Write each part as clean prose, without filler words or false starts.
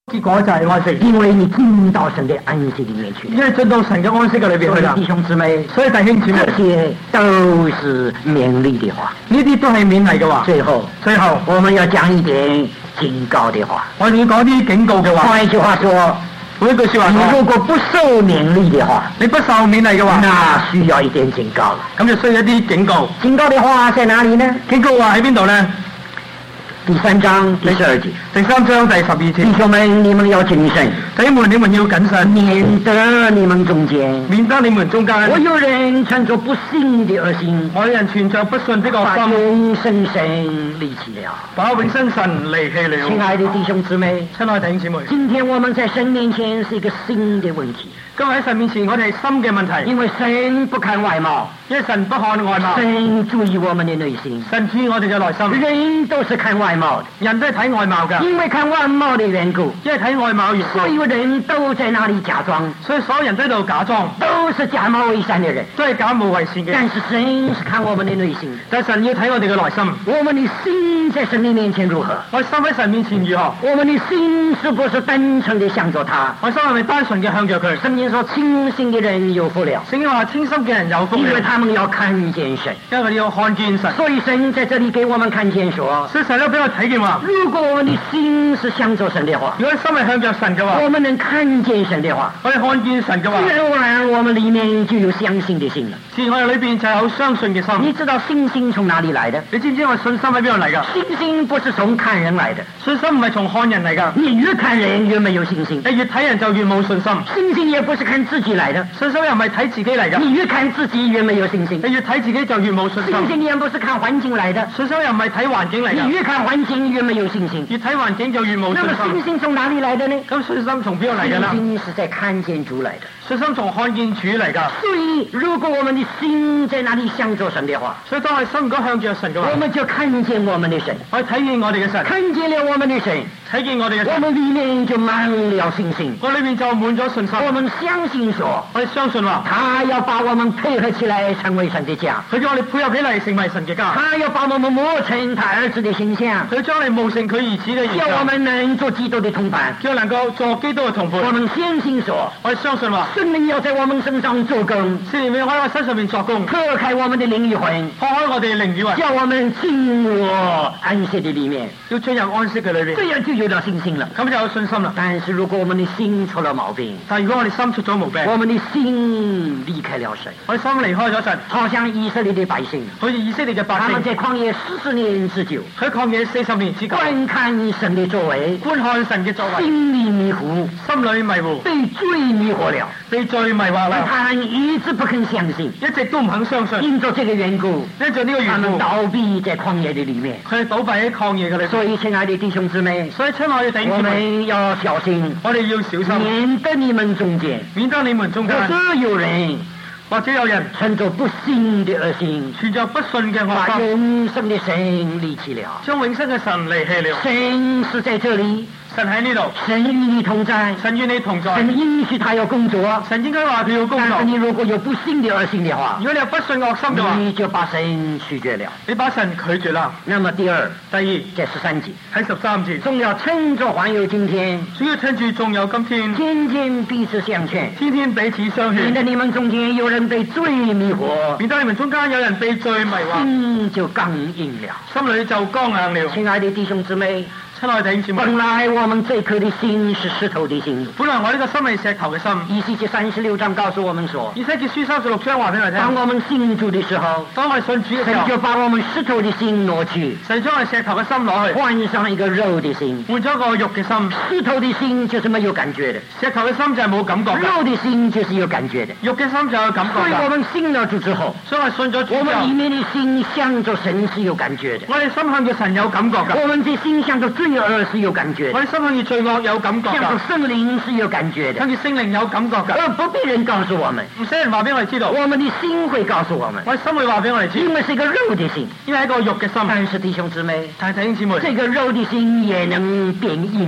結果就係安息， 因為你進到神的安息裡面去， 因為進到神嘅安息嘅裏邊去啦。 弟兄姊妹， 所以弟兄姊妹， 這些都是勉勵的話， 呢啲都係勉勵嘅話。 最後我們要講一點警告的話， 我哋要講啲警告嘅話。 換一句話說， 每一句說話， 你如果不受勉勵的話， 你不受勉勵嘅話， 那需要一點警告了。 咁就需要一啲警告。 警告的話在哪裡呢？ 警告話喺邊度呢？ 第3章第12節， 第3章第12節。 弟兄們，你們要謹慎， 弟兄們，你們要謹慎， 免得你們中間我有人存着不信的惡心， 我有人存着不信的惡心， 把永生神離棄了， 把永生神離棄了。 親愛的弟兄姊妹，今天我們在神面前是一個新的問題。 今日喺神面前，我哋係心嘅問題。 因為神不看外貌， 神不看外貌， 神注意我們的內心。 神注意我哋嘅內心。 人都是看外貌的， 人都係睇外貌㗎。 因為看外貌的緣故， 因為睇外貌緣故， 所有人都在那裡假裝， 所以所有人都喺度假裝， 都是假冒偽善的人， 都係假冒偽善嘅。 但是神是看我們的內心， 但神要睇我哋嘅內心。 我們的心在神的面前如何？ 我心喺神面前如何？ 我們的心是不是單純地向着他？ 我心係咪單純嘅向着佢？ 聖經說清心的人有福了， 聖經話清心嘅人有福了， 因為他們要看見神， 因為佢哋要看見神。 所以神在這裡給我們看見說， 所以神都俾我睇見話， 如果你心是向着神的話， 如果心係向着神嘅話， 我們能看見神的話， 我哋看見神嘅話， 自然而然我們裡面就有相信的心了。 自然我哋裏邊就有相信嘅心。 你知道信心從哪裡來的？ 你知唔知我信心喺邊度嚟㗎？ 信心不是從看人來的， 信心唔係從看人嚟㗎。 你越看人越沒有信心， 你越睇人就越冇信心。 信心也不是看自己來的， 信心又唔係睇自己嚟㗎。 你越看自己越沒有信心， 你越睇自己就越冇信心。 信心也不是看環境來的， 信心又唔係睇環境嚟㗎。 你越看環境越沒有信心， 越睇環境就越冇信心。 那麼信心從哪裡來的呢？ 咁信心從邊度嚟㗎啦？ 信心是在看見主來的， 信心從看見主嚟㗎。 所以如果我們的心在那裡向着神的話， 所以當我哋心如果向着神嘅話， 我們就看見我們的神， 我哋睇見我哋嘅神， 看見了我們的神， 睇見我哋嘅神， 我們裡面就滿了信心， 我裏面就滿咗信心。 我們相信說， 我哋相信話， 他要把我們配合起來成為神的家， 佢將我哋配合起嚟成為神嘅家， 他要把我們磨成他兒子的形象， 佢將我哋磨成佢兒子嘅形象， 叫我們能做基督的同伴， 叫能夠做基督嘅同伴。 我們相信說， 我哋相信話， 聖靈要在我們身上做工， 聖靈要喺我身上面作工， 破開我們的靈與魂， 破開我哋靈與魂， 叫我們進入安息的裡面， 要進入安息嘅裏邊， 這樣就有了信心了， 咁就有信心啦。 但是如果我們的心出了毛病， 但如果我哋心出咗毛病， 我們的心離開了神， 我哋心離開咗神， 好像以色列的百姓， 好似以色列嘅百姓， 他們在曠野40年之久， 喺曠野40年之久， 觀看神的作為， 觀看神嘅作為， 心裡迷糊， 心裏迷糊， 被罪迷惑了， 被罪迷惑啦， 他們一直不肯相信， 一直都唔肯相信， 因着這個緣故， 因着呢個緣故， 他們倒閉在曠野的裡面， 佢哋倒閉喺曠野嘅裏面。 所以親愛的弟兄姊妹， 所以親愛嘅弟兄姊妹， 我們要小心， 我哋要小心， 免得你們中間，或者有人存着不信的惡心， 存着不信嘅惡把心， 永生的神離棄了， 將永生嘅神離棄了。 神是在這裡， 神喺呢度， 神與你同在， 神與你同在， 神允許他要工作， 神應該話佢要工作。 但是你如果有不信的惡心的話， 如果你有不信惡心嘅話， 你就把神拒絕了， 你把神拒絕啦。 那麼第二， 在13 節， 喺13節， 總要趁着還有今天， 主要趁住仲有今天， 天天彼此相勸， 天天彼此相勸， 免得你們中間有人被罪迷惑， 免得你們中間有人被罪迷惑， 心就剛硬了， 心裏就剛硬了。 親愛的弟兄姊妹， 親愛的弟兄姊妹， 本來我們這顆的心是石頭的心， 本來我呢個心係石頭嘅心。 以西結36章告訴我們說， 以西結書36章話俾我聽， 當我們信主的時候， 當我哋信主嘅時候， 神就把我們石頭的心挪去， 神將我哋石頭嘅心攞去， 換上一個肉的心， 換咗個肉嘅心。 石頭的心就是沒有感覺的， 石頭嘅心就係冇感覺嘅， 肉的心就是有感覺的， 肉嘅心就有感覺所以我嘅。 們信了主之後， 所以我信咗主之後， 我們裡面的心向着神是有感覺的， 我哋心向住神有感覺嘅， 我們的心向着罪惡是有感覺的， 我哋心向住罪惡有感覺向着嘅， 聖靈是有感覺的， 向住聖靈有感覺嘅， 而不必人告訴我們， 唔使人話俾我哋知道， 我們的心會告訴我們， 我哋心會話俾我哋知， 因為是一個肉的心， 因為係一個肉嘅心。 但是弟兄姊妹， 但係弟兄姊妹， 這個肉的心也能變硬的，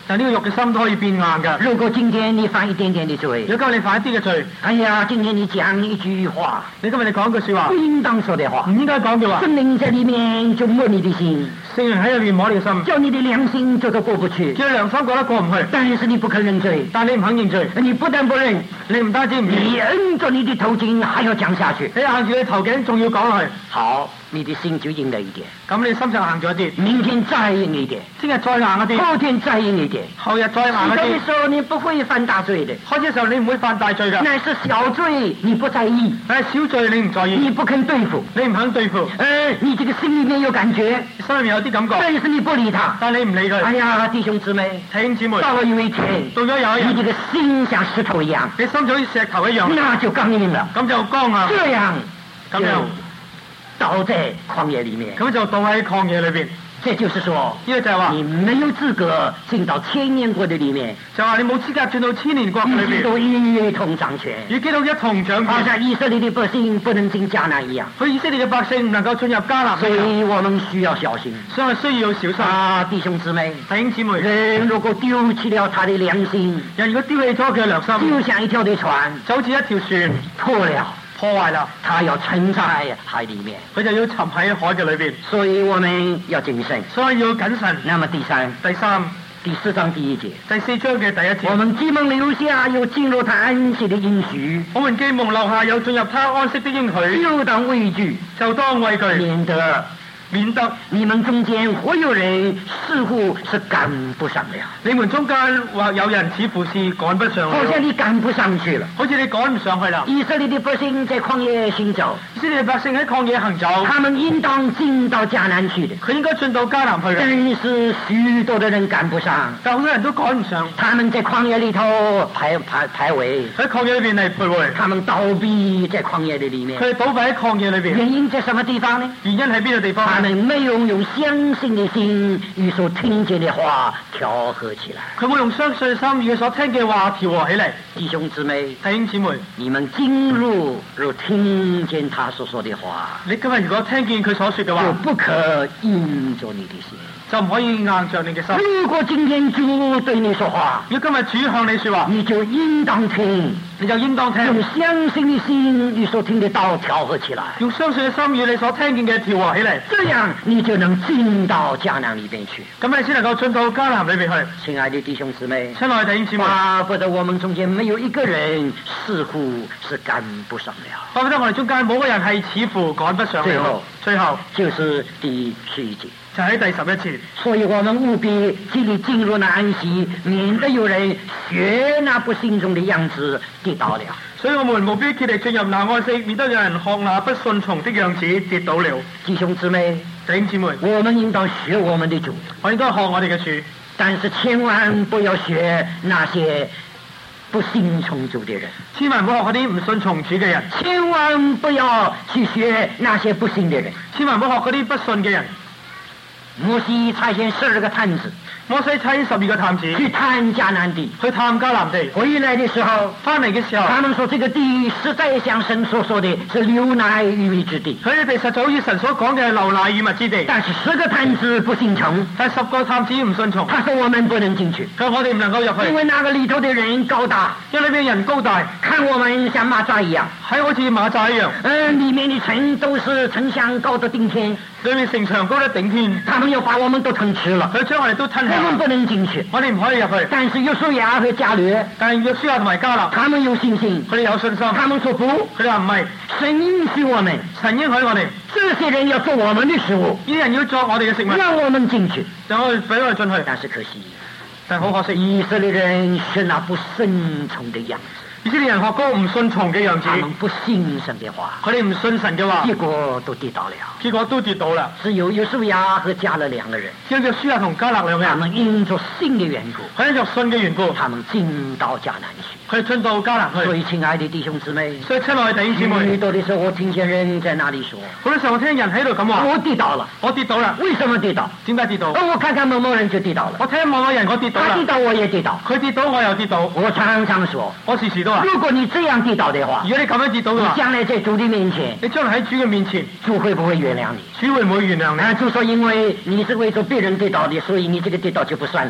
但呢個肉嘅心都可以變硬㗎。 如果今天你犯一點點的罪， 如果今日你犯一啲嘅罪， 哎呀，今天你講一句話， 你今日你講句説話不，應當說的話， 唔應該講嘅話， 聖靈在裡面就摸你的心， 聖靈喺入面摸你嘅心， 叫你的良心覺得過不去， 叫你良心覺得過唔去， 但是你不肯認罪， 但你唔肯認罪， 你不但不認， 你唔單止唔認， 你摁着你的頭頸還要講下去， 你硬住你頭頸仲要講落去， 好，你的心就硬了一點， 咁你心就硬咗一啲， 明天再硬一點， 聽日再硬一啲， 後天再硬一點， 後日再硬一開始啲的。時候你不會犯大罪的， 開始嘅時候你唔會犯大罪㗎， 乃是小罪你不在意， 但係小罪你唔在意， 你不肯對付， 你唔肯對付， 你這個心裡面有感覺， 心裏面有啲感覺， 但是你不理他， 但你唔理佢。 哎呀，弟兄姊妹， 弟兄姊妹， 到了有一天， 到咗有一日， 你這個心像石頭一樣， 你心就好似石頭一樣， 那就剛硬了， 咁就剛啊， 這樣就咁樣倒在曠野裡面。 咁就倒喺曠野裏邊。 這就是說， 呢個就係話， 你沒有資格進到千年國的裡面， 就話你冇資格進到千年國裏邊， 與基督一同掌權， 與基督一同掌好權。 像以色列的百姓不能進迦南一樣。 佢以色列嘅百姓唔能夠進入迦南所一樣， 以我們需要小心。 所以我哋需要小心。 啊，弟兄姊妹， 弟兄姊妹， 人如果丟棄了他的良心， 人如果丟棄咗佢嘅良心， 就像一條的船就好似一條船破了， 破壞啦， 他要沉在海裡面。 佢就要沉喺海嘅裏邊， 所以我們要謹慎。 所以要謹慎。 那麼第三、 第三、 第4章第1節， 第4章嘅第一節， 我們既蒙留下有進入他安息的應許， 我們既蒙留下有進入他安息的應許， 就當畏懼， 就當畏懼，免得你們中間或有人似乎是趕不上了， 你們中間或有人似乎是趕不上好像去， 你趕不上去了。 好似你趕唔上去啦。 以色列的百姓在曠野行走， 以色列百姓喺曠野行走， 他們應當進到迦南去的， 佢應該進到迦南去嘅， 但是許多的人趕不上， 但好多人都趕唔上， 他們在曠野裏頭徘徊， 喺曠野裏邊嚟徘徊， 他們倒閉在曠野的裡面。 佢哋倒閉喺曠野裏邊， 原因在什麼地方呢？ 原因喺邊個地他方呢？ 們沒有用相信的心與所聽見的話調和起來。 佢冇用相信心與佢所聽嘅話調和起嚟。 弟兄姊妹， 弟兄姊妹， 你們今日若聽見他所說的話， 你今日如果聽見佢所說嘅就話， 不可硬着你的心。 就唔可以硬着你嘅心。 如果今天主對你說話， 如果今日主向你說話， 你就應當聽， 你就應當聽， 用相信的心與所聽的道調和起來， 用相信嘅心與你所聽見嘅調和起嚟， 這樣你就能進到迦南裏邊去。 咁你先能夠進到迦南裏邊去。 親愛的弟兄姊妹， 親愛的弟兄姊妹， 巴不得我們中間沒有一個人似乎是趕不上了。 巴不得我哋中間冇個人係似乎趕不上了。最後就是第11節， 就喺第11節。 所以我們務必竭力進入那安息，免得有人學那不信從的樣子跌倒了。 所以我們務必竭力進入那安息，免得有人學那不順從的樣子跌倒了。 弟兄姊妹， 弟兄姊妹， 我們應當學我們的主， 我應該學我哋嘅主， 但是千萬不要學那些不信從主的人， 千萬唔好學嗰啲唔順從主嘅人， 千萬不要去學那些不信的人。 千萬唔好學嗰啲不信嘅人。 摩西差遣12個探子， 摩西差12個探子去探迦南地， 去探迦南地， 回來的時候， 翻嚟嘅時候， 他們說這個地實在像神所說的是流奶與蜜之地。 佢哋實在好似神所講嘅流奶與蜜之地。 但是10個探子不信從， 但10個探子唔順從。 他說我們不能進去， 佢話我哋唔能夠入去， 因為那個裏頭的人高大， 因為裏面人高大， 看我們像螞蚱一樣， 係好似馬仔一樣。 裏面的城都是城牆高得頂天， 裏面城牆高得頂天， 他們要把我們都吞吃了， 佢將我哋都吞下。 我們不能進去， 我哋唔可以入去。 但是約書亞和迦略， 但係約書亞同埋迦勒， 他們有信心， 佢哋有信心。 他們說不， 佢哋話唔係， 神應許我們， 神應許我哋， 這些人要做我們的食物， 呢啲人要作我哋嘅食物， 讓我們進去。 就可以俾我哋進去。 但是可惜， 但係好可惜， 以色列人是那不順從的樣子。 以色列人學嗰個唔順從嘅樣子， 他們不信神的話， 佢哋唔信神嘅話， 結果都跌倒了。 結果都跌倒啦。 只有約書亞和迦勒兩個人， 只有約書亞同迦勒兩個他人， 們因着信的緣故， 佢因着信嘅緣故， 他們進到迦南去。 佢哋進到迦南去。 所以，親愛的弟兄姊妹， 所以親愛的弟兄姊許妹， 多的時候我聽見人在那裡說： 好多時候我聽人喺度咁話， 我跌倒了。 我跌倒啦。 為什麼跌倒？ 點解跌倒？ 我看看某某人就跌倒了， 我聽某個人我跌倒啦他跌，倒我也跌倒。 佢跌倒我又跌倒。 我常常說， 我時時都話， 如果你這樣跌倒的話， 如果你咁樣跌倒嘅你話， 將來在主的面前， 你將來喺主嘅面前， 主會不會原諒你？ 主會唔會原諒你？ 主說因為你是為着別人跌倒的，所以你這個跌倒就不算了。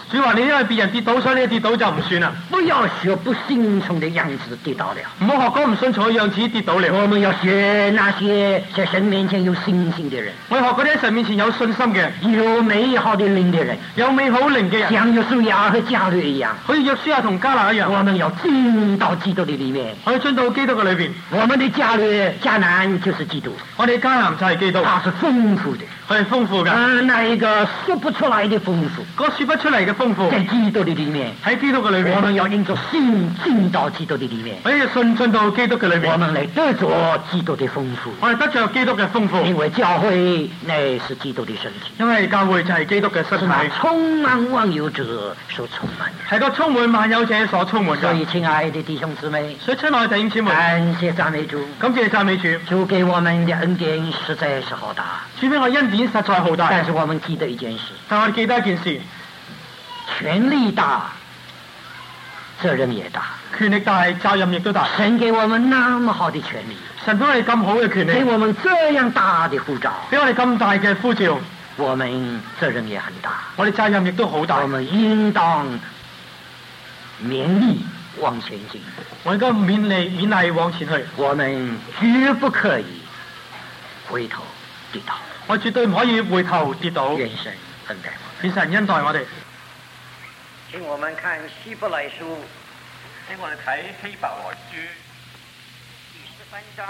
主話你因為別人跌倒，所以你跌倒就唔算啦。 不要學不信從的樣子跌倒了。 唔好學嗰唔信從嘅樣子跌倒了。 我們要學那些在神面前有信心的人， 我哋學嗰啲喺神面前有信心嘅， 有美好的靈的人， 有美好靈嘅人， 像約書亞和迦勒一樣， 好似約書亞同迦勒一樣。 我們要進到基督的裡面。 我哋進到基督嘅裏邊。 我們的迦南就是基督， 我哋迦南就係基督， 它是豐富的， 佢係豐富嘅。 那一個說不出來的豐富， 嗰說不出嚟嘅豐富， 在基督的裡面， 喺基督嘅裏邊。 我們要因着信進到基督的裡面， 我哋信進到基督嘅裏邊， 我們嚟得着基督的豐富。 我哋得着基督嘅豐富， 因為教會乃是基督的身體， 因為教會就係基督嘅身體， 充滿萬有者所充滿， 係個充滿萬有者所充滿嘅。 所以親愛的弟兄姊妹， 所以親愛的弟兄姊妹， 感謝讚美主， 感謝讚美主， 主給我們的恩典實在是好大， 主俾我恩典實在好大。 但是我們記得一件事， 但我哋記得一件事， 權力大，責任也大， 權力大，責任亦都大。 神給我們那麼好的權利， 神俾我哋咁好嘅權利， 給我們這樣大的呼召， 俾我哋咁大嘅呼召， 我們責任也很大， 我哋責任亦都好大。 我們應當勉力往前進， 我應該勉勵往前去， 我們絕不可以回頭跌倒， 我絕對唔可以回頭跌倒。 願神恩待我們， 願神恩待我哋。 請我們看希伯來書， 請我哋睇希伯來書第13章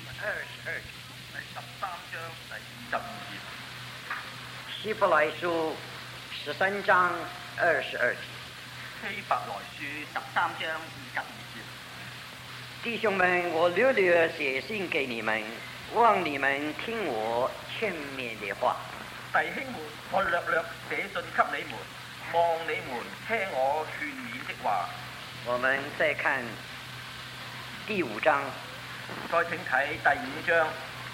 22節， 第13章第22節。 希伯來書13章22節。 希伯來書13章22節。 弟兄們，我略略寫信給你們，望你們聽我勸勉的話。 弟兄們，我略略寫信給你們，望你們聽我勸勉的話。 我們再看第5章， 再請睇第5章。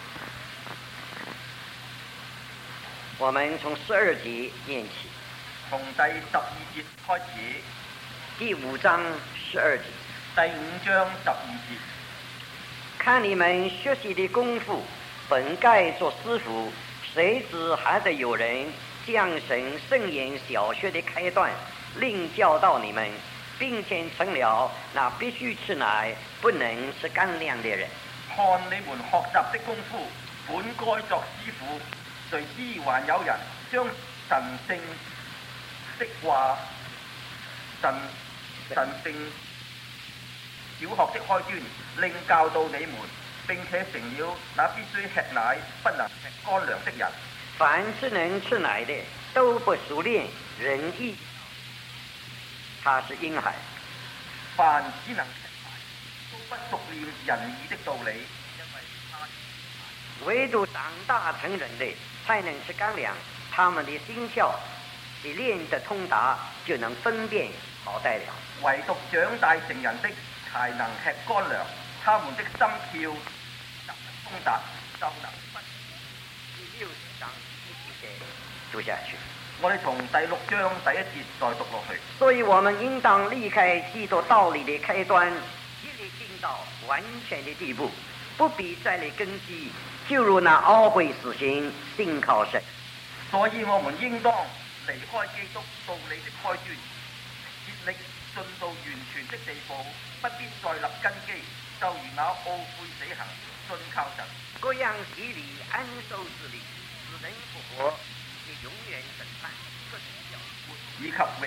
我們從12節念起， 從第12節開始。 第5章12節。 第5章12節。 看你們學習的功夫，本該做師傅，誰知還得有人將神聖言小學的開端另教導你們，並且成了那必須吃奶不能吃乾糧的人。 看你們學習的功夫，本該作師傅，誰知還有人將神聖的話、神聖小學的開端另教導你們，並且成了那必須吃奶不能吃乾糧的人。 凡是能吃奶的，都不熟練仁義，他是嬰孩； 凡只能吃奶，都不熟練仁義的道理，因為他是嬰孩。 唯獨長大成人的，才能吃乾糧，他們的心竅是練得通達，就能分辨好歹了。 唯獨長大成人的，才能吃乾糧，他們的心竅得通達，就能分。 第6章一節讀下去。 我哋從第6章第1節再讀落去。 所以我們應當離開基督道理的開端，一力進到完全的地步，不必再立根基，就如那懊悔死刑，信靠神。 所以我們應當離開基督道理的開端，竭力進到完全的地步，不必再立根基，就如那懊悔死刑，信靠神。 各樣洗禮安受之禮，死人復活，也永遠審判，各種教會以及永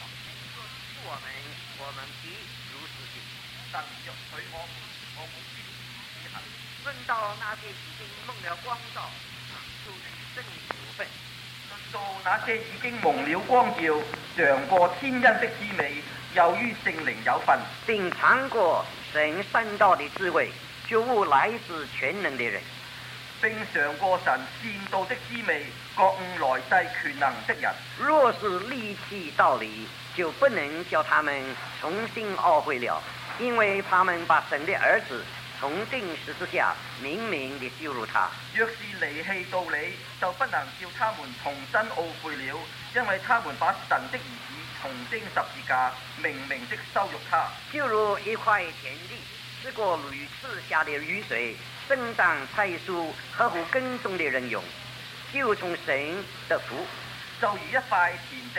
我們必如此行。 神若許我們必如此行。 論到那些已經蒙了光照，就與聖靈有份； 論到那些已經蒙了光照，嘗過天恩的滋味，又於聖靈有份， 並嘗過神善道的滋味，覺悟來自全能的人， 並嘗過神善道的滋味，覺悟來世權能的人。 若是離棄道理，就不能叫他們重新懊悔了，因為他們把神的兒子從釘十字架明明地羞辱他。 若是離棄道理，就不能叫他們重新懊悔了，因為他們把神的兒子從釘十字架明明的羞辱他。 就如一塊田地，試過屢次下的雨水，生長菜蔬，合乎耕種的人用，就從神得福。 就如一塊田地，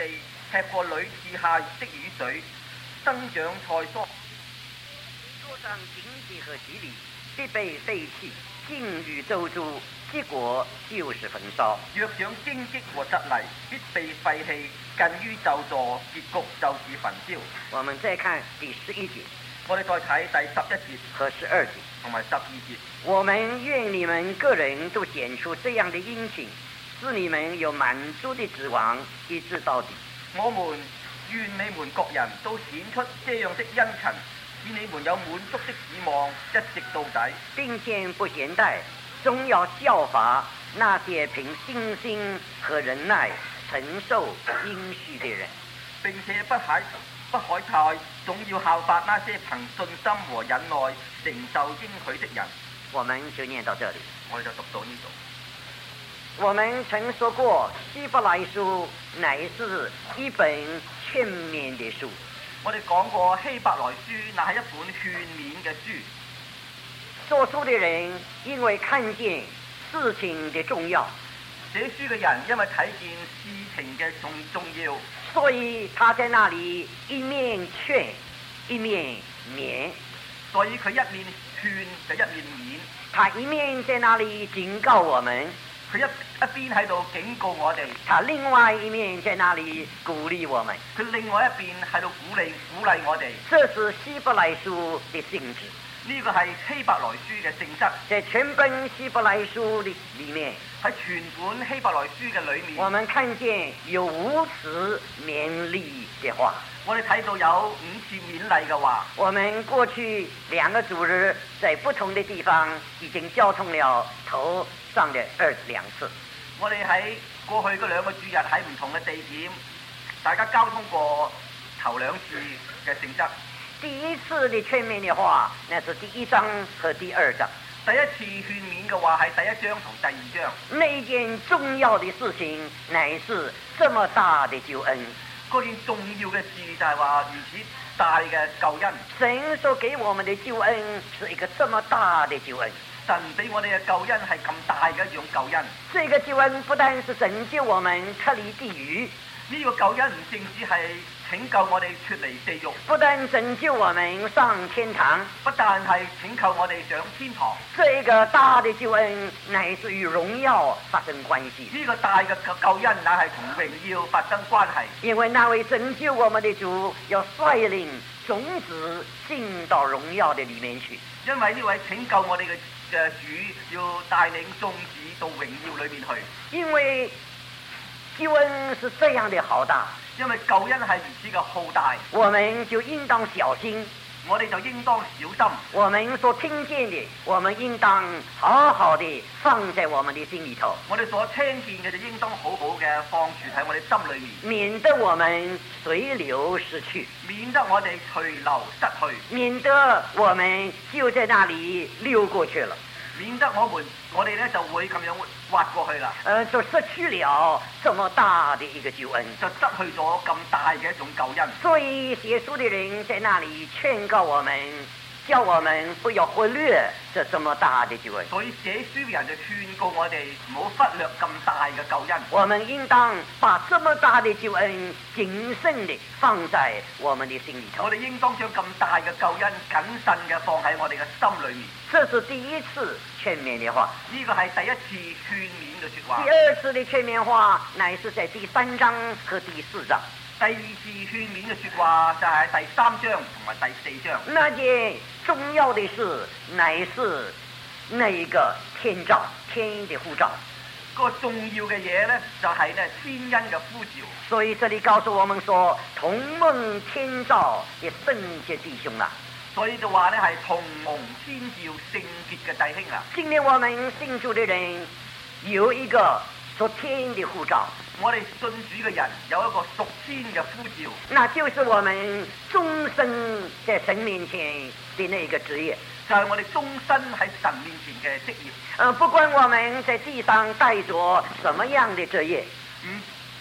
吃過屢次夏熱的雨水，生長菜蔬。 做上經濟和吉利，必被廢棄，境遇周諸，結果就是焚燒。 若想荊棘和蒺藜，必被廢棄，近於咒詛，結局就是焚燒。 我們再看第11節我哋再睇第11節和12節。 同埋12節。 我們願你們個人都顯出這樣的殷勤，使你們有滿足的指望，一直到底。 我們願你們各人都顯出這樣的殷勤，使你們有滿足的指望，一直到底。 並且不嫌怠，總要效法那些憑信心和忍耐承受應許的人。 並且不懈怠，總要效法那些憑信心和忍耐承受應許的人。 我們就念到這裡。 我哋就讀到呢度。 我們曾說過，希伯來書乃是一本勸勉的書。 我哋講過希伯來書乃係一本勸勉嘅書。 做書的人因為看見事情的重要， 寫書嘅人因為睇見事情嘅重要， 所以他在那裡一面勸一面勉。 所以佢一面勸就一面勉。 他一面在那裡警告我們， 佢一邊喺度警告我哋， 他另外一面在那裡鼓勵我們。 佢另外一邊喺度鼓勵我哋。 這是希伯來書的性質。 呢個係希伯來書嘅性質。 在全本希伯來書的裡面， 喺全本希伯來書嘅裏面， 我們看見有5次勉勵的話。 我哋睇到有5次勉勵嘅話。 我們過去2個主日在不同的地方已經交通了頭上的2次。 我哋喺過去嗰2個主日喺唔同嘅地點，大家交通過頭2次嘅性質。 第一次的勸勉的話，那是第1章和第2章。 第一次勸勉嘅話係第1章同第2章。 那一件重要的事情乃是這麼大的救恩。 嗰件重要嘅事就係話如此大嘅救恩。 神所給我們的救恩是一個這麼大的救恩。 神俾我哋嘅救恩係咁大嘅一種救恩。 這個救恩不但是拯救我們脫離地獄， 呢個救恩唔淨止係拯救我哋脫離地獄， 不但拯救我們上天堂， 不但係拯救我哋上天堂。 這個大的救恩乃是與榮耀發生關係。 呢個大嘅救恩乃係同榮耀發生關係。 因為那位拯救我們的主要率領種子進到榮耀的裡面去。 因為呢位拯救我哋嘅主要帶領種子到榮耀裏面去。 因為救恩是這樣的浩大， 因為救恩係如此嘅浩大， 我們就應當小心。 我哋就應當小心。 我們所聽見的，我們應當好好的放在我們的心裡頭。 我哋所聽見嘅就應當好好嘅放住喺我哋心裏面， 免得我們隨流失去， 免得我哋隨流失去， 免得我們就在那裡溜過去了， 免得我哋呢就會咁樣滑過去啦， 就失去了這麼大的一個救恩， 就失去咗咁大嘅一種救恩。 所以寫書的人在那裡勸告我們，叫我們不要忽略這麼大的救恩。 所以寫書嘅人就勸告我哋唔好忽略咁大嘅救恩。 我們應當把這麼大的救恩謹慎地放在我們的心裡頭。 我哋應當將咁大嘅救恩謹慎嘅放喺我哋嘅心裏面。 這是第一次勸勉的話。 呢個係第一次勸勉嘅説話。 第二次的勸勉話乃是在第3章和第4章。 第2次勸勉嘅説話就係第3章同埋第4章。 那件重要的事乃是那個天召，天的呼召。 個重要嘅嘢呢，就係呢天恩嘅呼召。 所以這裡告訴我們說，同蒙天召嘅聖潔弟兄啊， 所以就話呢係同蒙天召聖潔嘅弟兄啊。 今天我們信主的人有一個屬天的呼召。 我哋信主嘅人有一個屬天嘅呼召， 那就是我們終身在神面前的那個職業， 就係我哋終身喺神面前嘅職業。 不管我們在地上帶着什麼樣的職業，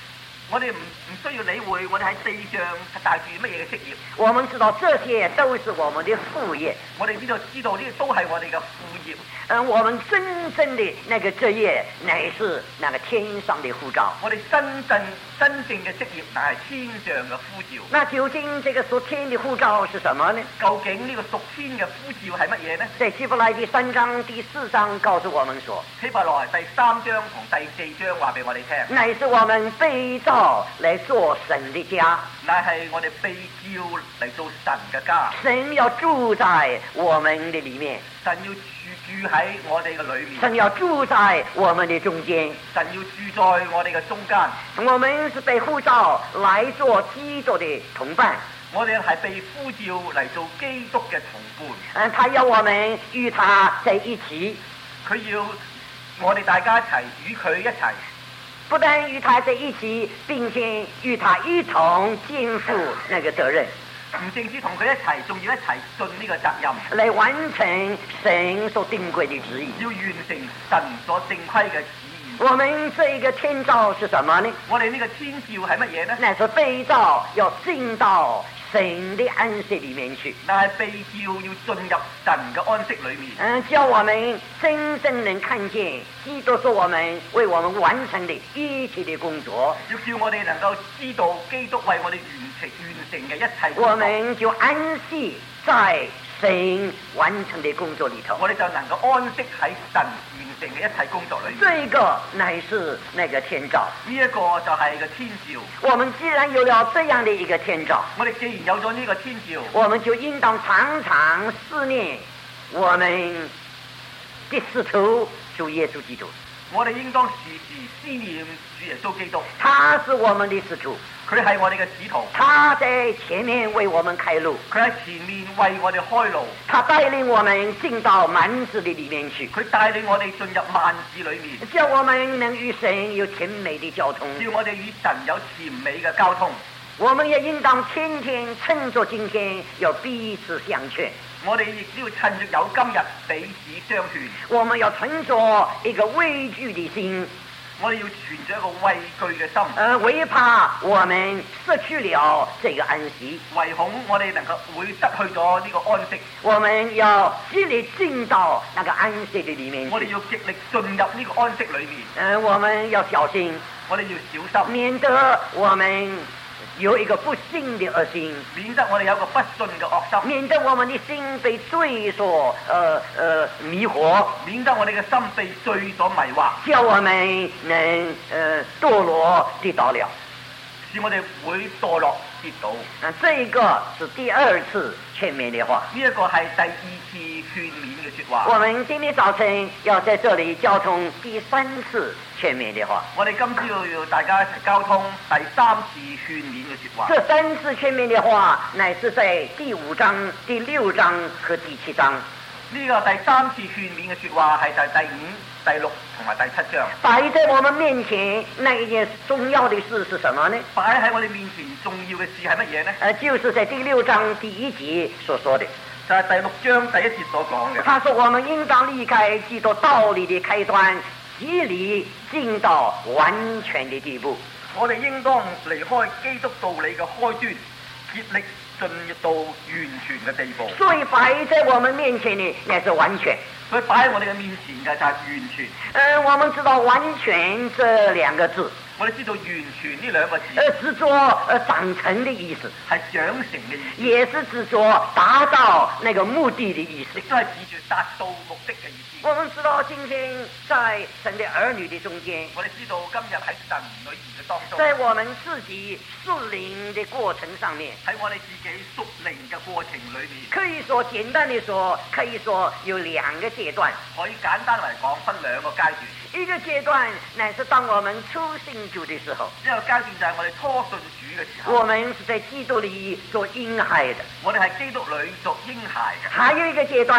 我哋唔需要理會我哋喺地上係帶住乜嘢嘅職業。 我們知道這些都是我們的副業。 我哋知道呢啲都係我哋嘅副業。 我們真正的那個職業乃是那個天上的呼召。 我哋真正嘅職業乃係天上嘅呼召。 那究竟這個屬天的呼召是什麼呢？ 究竟呢個屬天嘅呼召係乜嘢呢？ 在希伯來第3章第4章告訴我們說， 希伯來第3章同第4章話俾我哋聽， 乃是我們被造來做神的家。 乃係我哋被召嚟做神嘅家。 神要住在我們的裏面。 神要住喺我哋嘅裏面。 神要住在我們的中間。 神要住在我哋嘅中間。 我們是被呼召來做基督的同伴。 我哋係被呼召嚟做基督嘅同伴。 他要我們與他在一起。 佢要我哋大家一齊與佢一齊。 不但與他在一起，並且與他一同肩負那個責任。 唔淨止同佢一齊，仲要一齊盡呢個責任， 嚟完成神所定規的旨意。 要完成神所定規嘅旨意。 我們這個天召是什麼呢？ 我哋呢個天召係乜嘢呢？ 乃是被召要進到神的安息裏面去。 但係被召要進入神嘅安息裏面。 叫我們真正能看見基督是我們為我們完成的一切的工作。 要叫我哋能夠知道基督為我哋完成嘅一切工作。 我們就安息在神完成的工作裏頭。 我哋就能夠安息喺神完成嘅一切工作裏面。 這個乃是那個天召。 呢一個就係個天召。 我們既然有了這樣的一個天召， 我哋既然有咗呢個天召， 我們就應當常常思念我們的使徒主耶穌基督。 我哋應當時時思念主耶穌基督。 他是我們的使徒， 佢係我哋嘅使徒。 他在前面為我們開路， 佢喺前面為我哋開路。 他帶領我們進到幔子的裏面去， 佢帶領我哋進入幔子裏面， 叫我們能與神有甜美的交通， 叫我哋與神有甜美嘅交通。 我們也應當天天趁着今天要彼此相勸。 我哋亦都要趁着有今日彼此相勸。 我們要存着一個畏懼的心， 我哋要存着一個畏懼嘅心， 為怕我們失去了這個安息， 唯恐我哋能夠會失去咗呢個安息。 我們要極力進到那個安息的裏面去。 我哋要極力進入呢個安息裏面。 我們要小心， 我哋要小心， 免得我們有一個不信的惡心， 免得我哋有個不信嘅惡心， 免得我們的心被罪所迷惑， 免得我哋嘅心被罪所迷惑， 叫我們能墮落跌倒了， 使我哋會墮落跌倒。 這個是第二次勸勉的話。 呢一個係第二次勸勉嘅說話。 我們今天早晨要在這裏交通第三次勸勉的話。 我哋今朝要大家一齊交通第三次勸勉嘅說話。 這三次勸勉的話，乃是在第5章、第6章和第7章。 呢個第三次勸勉嘅說話係第5、第6同埋第7章。 擺在我們面前那一件重要的事是什麼呢？ 擺喺我哋面前重要嘅事係乜嘢呢？ 就是在第6章第1節所說的， 就係第6章第1節所講嘅。 他說我們應當離開基督道理的開端，極力進到完全的地步。 我哋應當離開基督道理嘅開端，竭力進入到完全嘅地步。 所以擺在我們面前的乃是完全。 所以擺喺我哋嘅面前嘅就係完全。 我們知道完全這兩個字， 我哋知道完全呢兩個字， 是做長成的意思， 係長成嘅意思， 也是指做達到那個目的的意思， 亦都係指住達到目的嘅意思。 我們知道今天在神的兒女的中間， 我哋知道今日喺神女兒嘅當中， 在我們自己屬靈的過程上面， 喺我哋自己屬靈嘅過程裏面， 可以說簡單地說，可以說有兩個階段。 可以簡單嚟講分兩個階段。 一個階段乃是當我們初信主的時候， 一個階段就係我哋初信主嘅時候， 我們是在基督裏做嬰孩的。 我哋係基督裏做嬰孩嘅。 還有一個階段呢，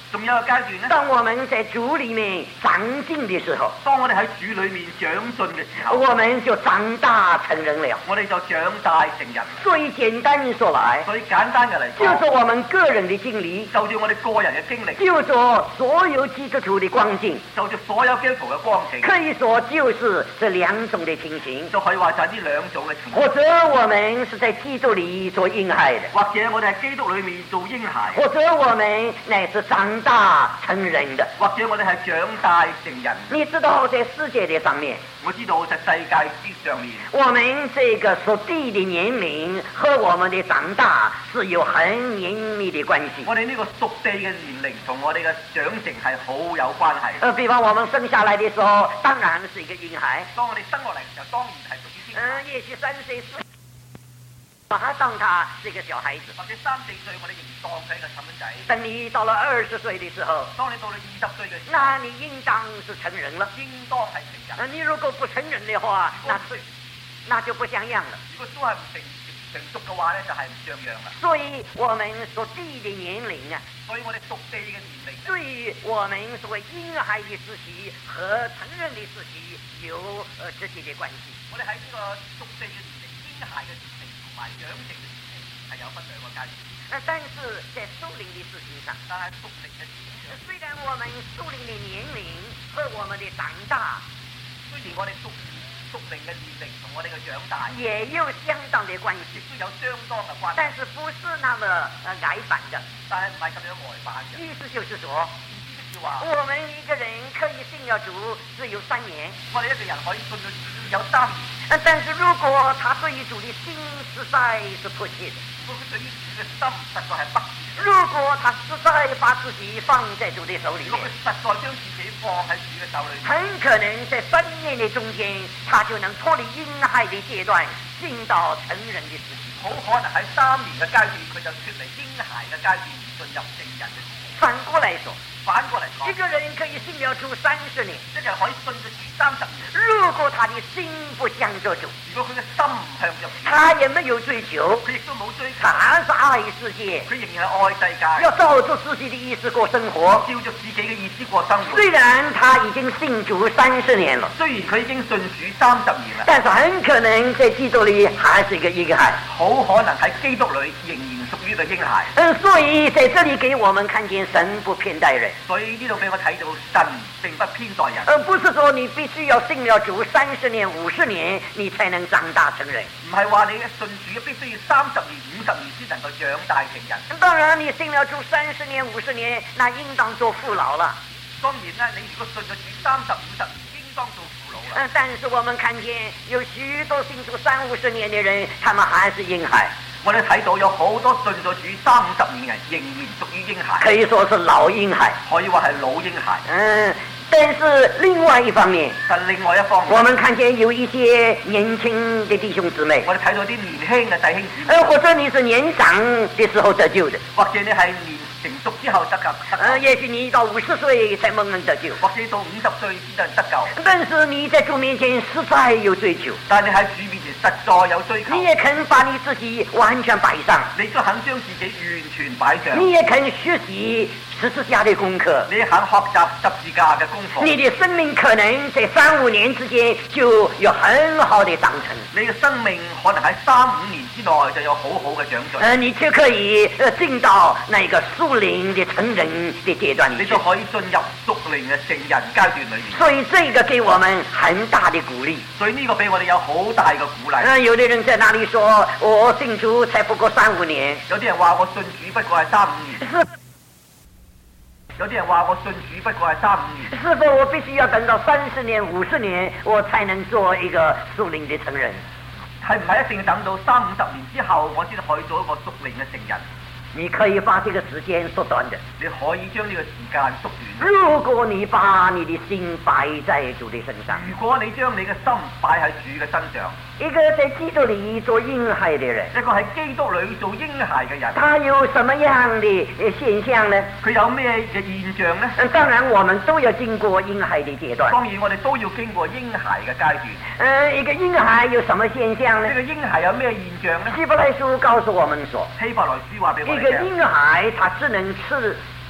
仲有一個階段呢， 當我們在主裡面長進的時候， 當我哋喺主裏面長進嘅時候， 我們就長大成人了。 我哋就長大成人。 所以簡單說來， 所以簡單嘅嚟就講， 是我們個人的經歷， 就住我哋個人嘅經歷， 就說所有基督徒的光景， 就住所有基督徒嘅光景， 可以說就是這兩種的情形。 就可以話就係呢兩種嘅情況。 或者我們是在基督裡做嬰孩的， 或者我哋喺基督裏面做嬰孩， 或者我們乃是長大成人的。 或者我哋係長大成人。 你知道在世界的上面， 我知道喺世界之上面， 我們這個屬地的年齡和我們的長大是有很緊密的關係。 我哋呢個屬地嘅年齡同我哋嘅長成係好有關係。 比方我們生下來的時候，當然是一個嬰孩。 當我哋生落嚟嘅時候，當然係屬於嬰孩。 也許3歲4歲，把他當他是一個小孩子。 或者3、4歲，我哋仍然當佢係一個細蚊仔。 等你到了20歲的時候， 當你到了20歲嘅時候， 那你應當是成人了。 應當係成人。 你如果不成人的話，那就不像樣了。 如果都係唔成熟嘅話咧，就係唔像樣啦。 所以我們屬地的年齡啊， 所以我哋屬地嘅年齡， 對於我們所謂嬰孩的時期和成人的時期有直接的關係。 我哋喺呢個屬地嘅年齡、嬰孩嘅年齡同埋長成嘅年齡係有分兩個階段。 但是在屬靈的事情上， 但係屬靈嘅事情上， 雖然我們屬靈的年齡和我們的長大， 雖然我哋屬靈嘅年齡同我哋嘅長大也有相當的關係， 都有相當嘅關係， 但是不是那麼呆板的。 但係唔係咁樣呆板嘅。 意思就是說， 意思就是話， 我們一個人可以信了主只有3年， 我哋一個人可以信咗主有3年。 但是如果他對於主的心實在是迫切的， 如果佢對於主嘅心實在係不切， 如果他實在把自己放在主的手裏如果佢面， 實在將自己放喺主嘅手裏面， 很可能在3年的中間，他就能脫離嬰孩的階段，進到成人的時期。 好可能喺3年嘅階段，佢就脫離嬰孩嘅階段，而進入成人嘅時期。 反過來說， 反過嚟講， 一個人可以信了主30年， 一個人可以信咗主30年。 如果他的心不向着主， 如果佢嘅心唔向着主， 他也沒有追求， 佢亦都冇追求， 他是愛世界， 佢仍然係愛世界， 要照着自己的意思過生活。 照着自己嘅意思過生活。 雖然他已經信主30年了， 雖然佢已經信主30年啦， 但是很可能在基督裏還是一個嬰孩。 好可能喺基督裏仍然屬於個嬰孩。 所以在這裏給我們看見神不偏待人。 所以呢度俾我睇到神並不偏待人。 不是說你必須要信了主30年、50年，你才能長大成人。 唔係話你信主必須要30年、50年先能夠長大成人。 當然，你信了主30年、50年，那應當做父老了。 當然啦，你如果信咗主30、50年，應當做父老啦。 但是我們看見有許多信主30、50年的人，他們還是嬰孩。 我哋睇到有好多信咗主30、50年人，仍然屬於嬰孩， 可以說是老嬰孩。 可以話係老嬰孩。 但是另外一方面， 但另外一方面， 我們看見有一些年輕的弟兄姊妹， 我哋睇到啲年輕嘅弟兄姊妹， 或者你是年長的時候得救的， 或者你係年成熟之後得救， 也許你到50歲才蒙恩得救， 或者到50歲先得救。 但是你在主面前實在有追求， 但你喺主面前實在有追求， 你也肯把你自己完全擺上， 你都肯將自己完全擺上， 你也肯學習十字架的功課， 你肯學習十字架嘅功課， 你的生命可能在3、5年之間就有很好的長成， 你嘅生命可能喺3、5年之內就有好好嘅長進， 你就可以進到那個屬靈的成人的階段裏去， 你就可以進入屬靈嘅成人階段裏面。 所以這個給我們很大的鼓勵， 所以呢個俾我哋有好大嘅鼓勵。 有的人在那裏說我信主才不過3、5年， 有啲人話我信主不過係3、5年。有啲人話我信主不過係3、5年， 是否我必須要等到30年、50年，我才能做一個屬靈的成人？ 係唔係一定要等到30、50年之後，我先可以做一個屬靈嘅成人？ 你可以把這個時間縮短的， 你可以將呢個時間縮短。 如果你把你的心擺在主的身上， 如果你將你嘅心擺喺主嘅身上， 一個在基督裏做嬰孩的人， 一個喺基督裏做嬰孩嘅人， 他有什麼樣的現象呢？ 佢有咩嘅現象呢？ 當然我們都要經過嬰孩的階段。 當然我哋都要經過嬰孩嘅階段。 一個嬰孩有什麼現象呢？ 呢個嬰孩有咩現象呢？ 希伯來書告訴我們說， 希伯來書話俾我哋聽， 一個嬰孩他只能吃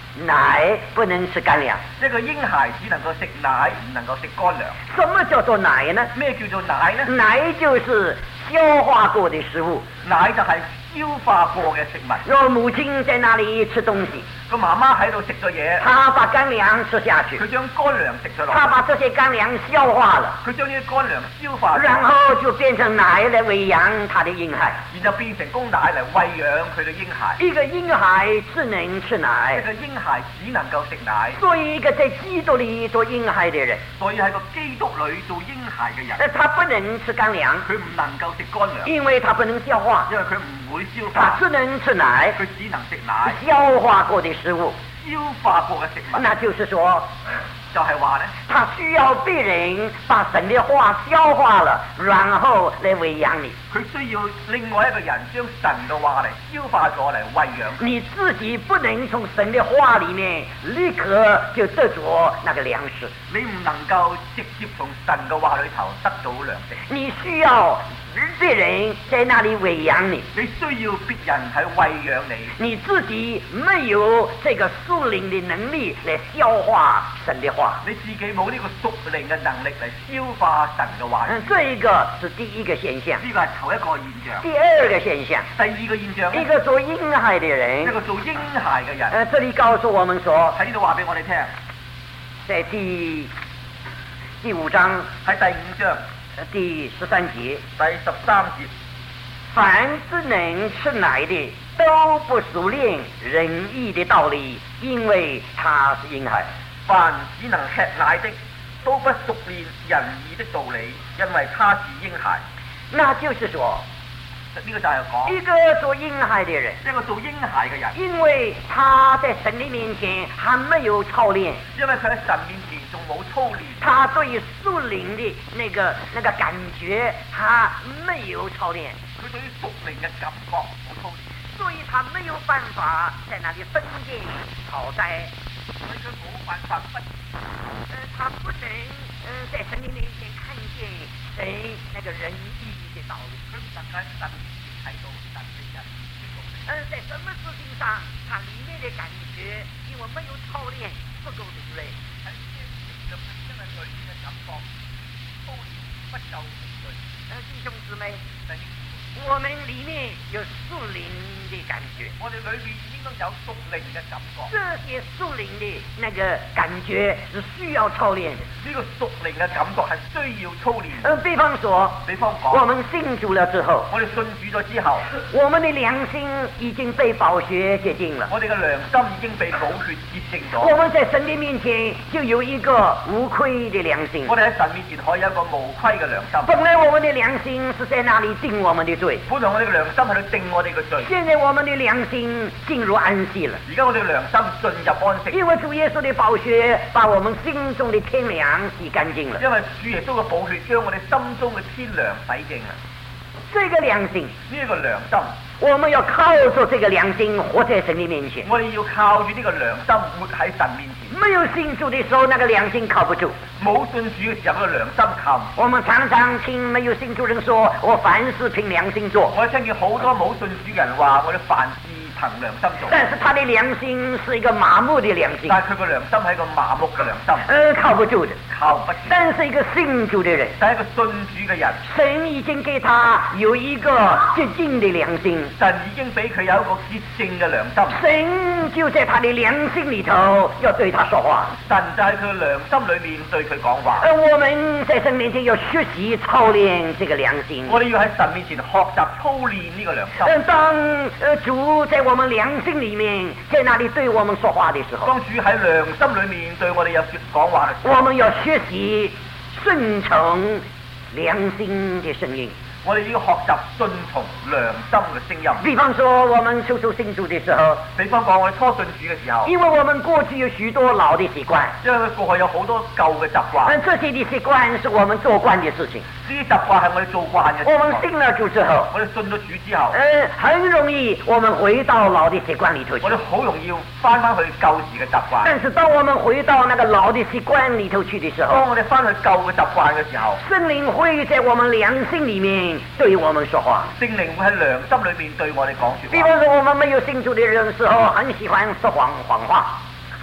奶不能吃干粮。 一個嬰孩只能夠食奶，唔能夠食乾糧。 什麼叫做奶呢？ 咩叫做奶呢？ 奶就是消化過的食物。 奶就係消化過嘅食物。 若母親在那裡吃東西， 個媽媽喺度食咗嘢， 她把乾糧吃下去， 佢將乾糧食咗落去， 她把這些乾糧消化了， 佢將呢啲乾糧消化咗， 然後就變成奶來餵養她的嬰孩。 然後變成供奶嚟餵養佢嘅嬰孩。 一個嬰孩只能吃奶， 一個嬰孩只能夠食奶。 所以一個在基督裡做嬰孩的人， 所以係個基督裏做嬰孩嘅人， 他不能吃乾糧， 佢唔能夠食乾糧， 因為他不能消化， 因為佢唔會消他化， 只能吃奶， 佢只能食奶， 消化過的食物。 消化過嘅食物。 那就是說， 就係話呢， 他需要別人把神的話消化了，然後來餵養你。 佢需要另外一個人將神嘅話嚟消化咗嚟餵養。 你自己不能從神的話裡面立刻就得着那個糧食， 你唔能夠直接從神嘅話裏頭得到糧食， 你需要別人在那裡餵養你。 你需要別人喺餵養你， 你自己沒有這個屬靈的能力來消化神的話。 你自己冇呢個屬靈嘅能力嚟消化神嘅話語。 這一個是第一個現象。 呢個係頭一個現象。 第二個現象， 第二個現象呢， 一個做嬰孩的人， 一個做嬰孩嘅人， 這裡告訴我們說， 喺呢度話俾我哋聽， 在第五章喺第5章第13節， 第13節， 凡只能吃奶的，都不熟練仁義的道理，因為他是嬰孩。 凡只能吃奶的，都不熟練仁義的道理，因為他是嬰孩。 那就是說， 呢個就係講一個做嬰孩的人， 一個做嬰孩嘅人， 因為他在神的面前還沒有操練， 因為佢喺神面前仲冇操練， 他對屬靈的那個感覺，他沒有操練， 佢對於屬靈嘅感覺冇操練， 所以他沒有辦法在那裡分辨好歹， 所以佢冇辦法分。 他不能在神的面前看見神那個仁義的道理， 佢唔能夠喺神面前睇到神嘅仁義的道理。 在什麼事情上，他裡面的感覺，因為沒有操練，不夠敏銳。 喺呢啲事上，因為裏面嘅感覺操練不夠敏銳。 弟兄姊妹，我們裡面有屬靈的感覺， 我哋裏面應該有屬靈嘅感覺。 這些屬靈的那個感覺是需要操練的。 呢個屬靈嘅感覺係需要操練。 比方說，我們信主了之後， 我哋信主咗之後， 我們的良心已經被寶血潔淨了。 我哋嘅良心已經被寶血潔淨咗。 我們在神的面前就有一個無愧的良心。 我哋喺神面前可以有一個無愧嘅良心。 本來我們的良心是在那裡定我們的罪， 本來我哋嘅良心喺度定我哋嘅罪。 現在我們的良心進入安息了。 而家我哋嘅良心進入安息， 因為主耶穌的寶血把我們心中的天良洗乾淨了。 因為主耶穌嘅寶血將我哋心中嘅天良洗淨啦。 這個良心， 呢個良心， 我們要靠着這個良心活在神的面前。 我哋要靠住呢個良心活喺神面前。 沒有信主的時候，那個良心靠不住。 冇信主嘅時候，個良心靠唔住。 我們常常聽沒有信主人說，我凡事憑良心做。 我聽見好多冇信主嘅人話，我哋凡事憑良心做。 但是他的良心是一個麻木的良心。 但係佢個良心係一個麻木嘅良心。 靠不住的。 靠不住。 但是一個信主的人， 但係一個信主嘅人， 神已經給他有一個潔淨的良心。 神已經俾佢有一個潔淨嘅良心。 神就在他的良心裏頭要對他說話。 神就喺佢良心裏面對佢講話。 我們在神面前要學習操練這個良心。 我哋要喺神面前學習操練呢個良心。 當主在我們良心裏面，在那裏對我們說話的時候， 當主喺良心裏面對我哋有講話嘅時候， 我們要學習順從良心的聲音。 我哋要學習順從良心嘅聲音。 比方說，我們初信主的時候， 比方講我哋初信主嘅時候， 因為我們過去有許多老的習慣， 因為過去有好多舊嘅習慣， 這些的習慣是我們做慣的事情。 呢啲習慣係我哋做慣嘅。 我們信了主之後， 我哋信咗主之後， 很容易我們回到老的習慣裏頭去。 我哋好容易翻去舊時嘅習慣。 但是當我們回到那個老的習慣裏頭去的時候， 當我哋翻去舊嘅習慣嘅時候， 聖靈會在我們良心裏面對我們說話。 聖靈會喺良心裏面對我哋講說話。 比方說，我們沒有信主的人時候，很喜歡說謊話。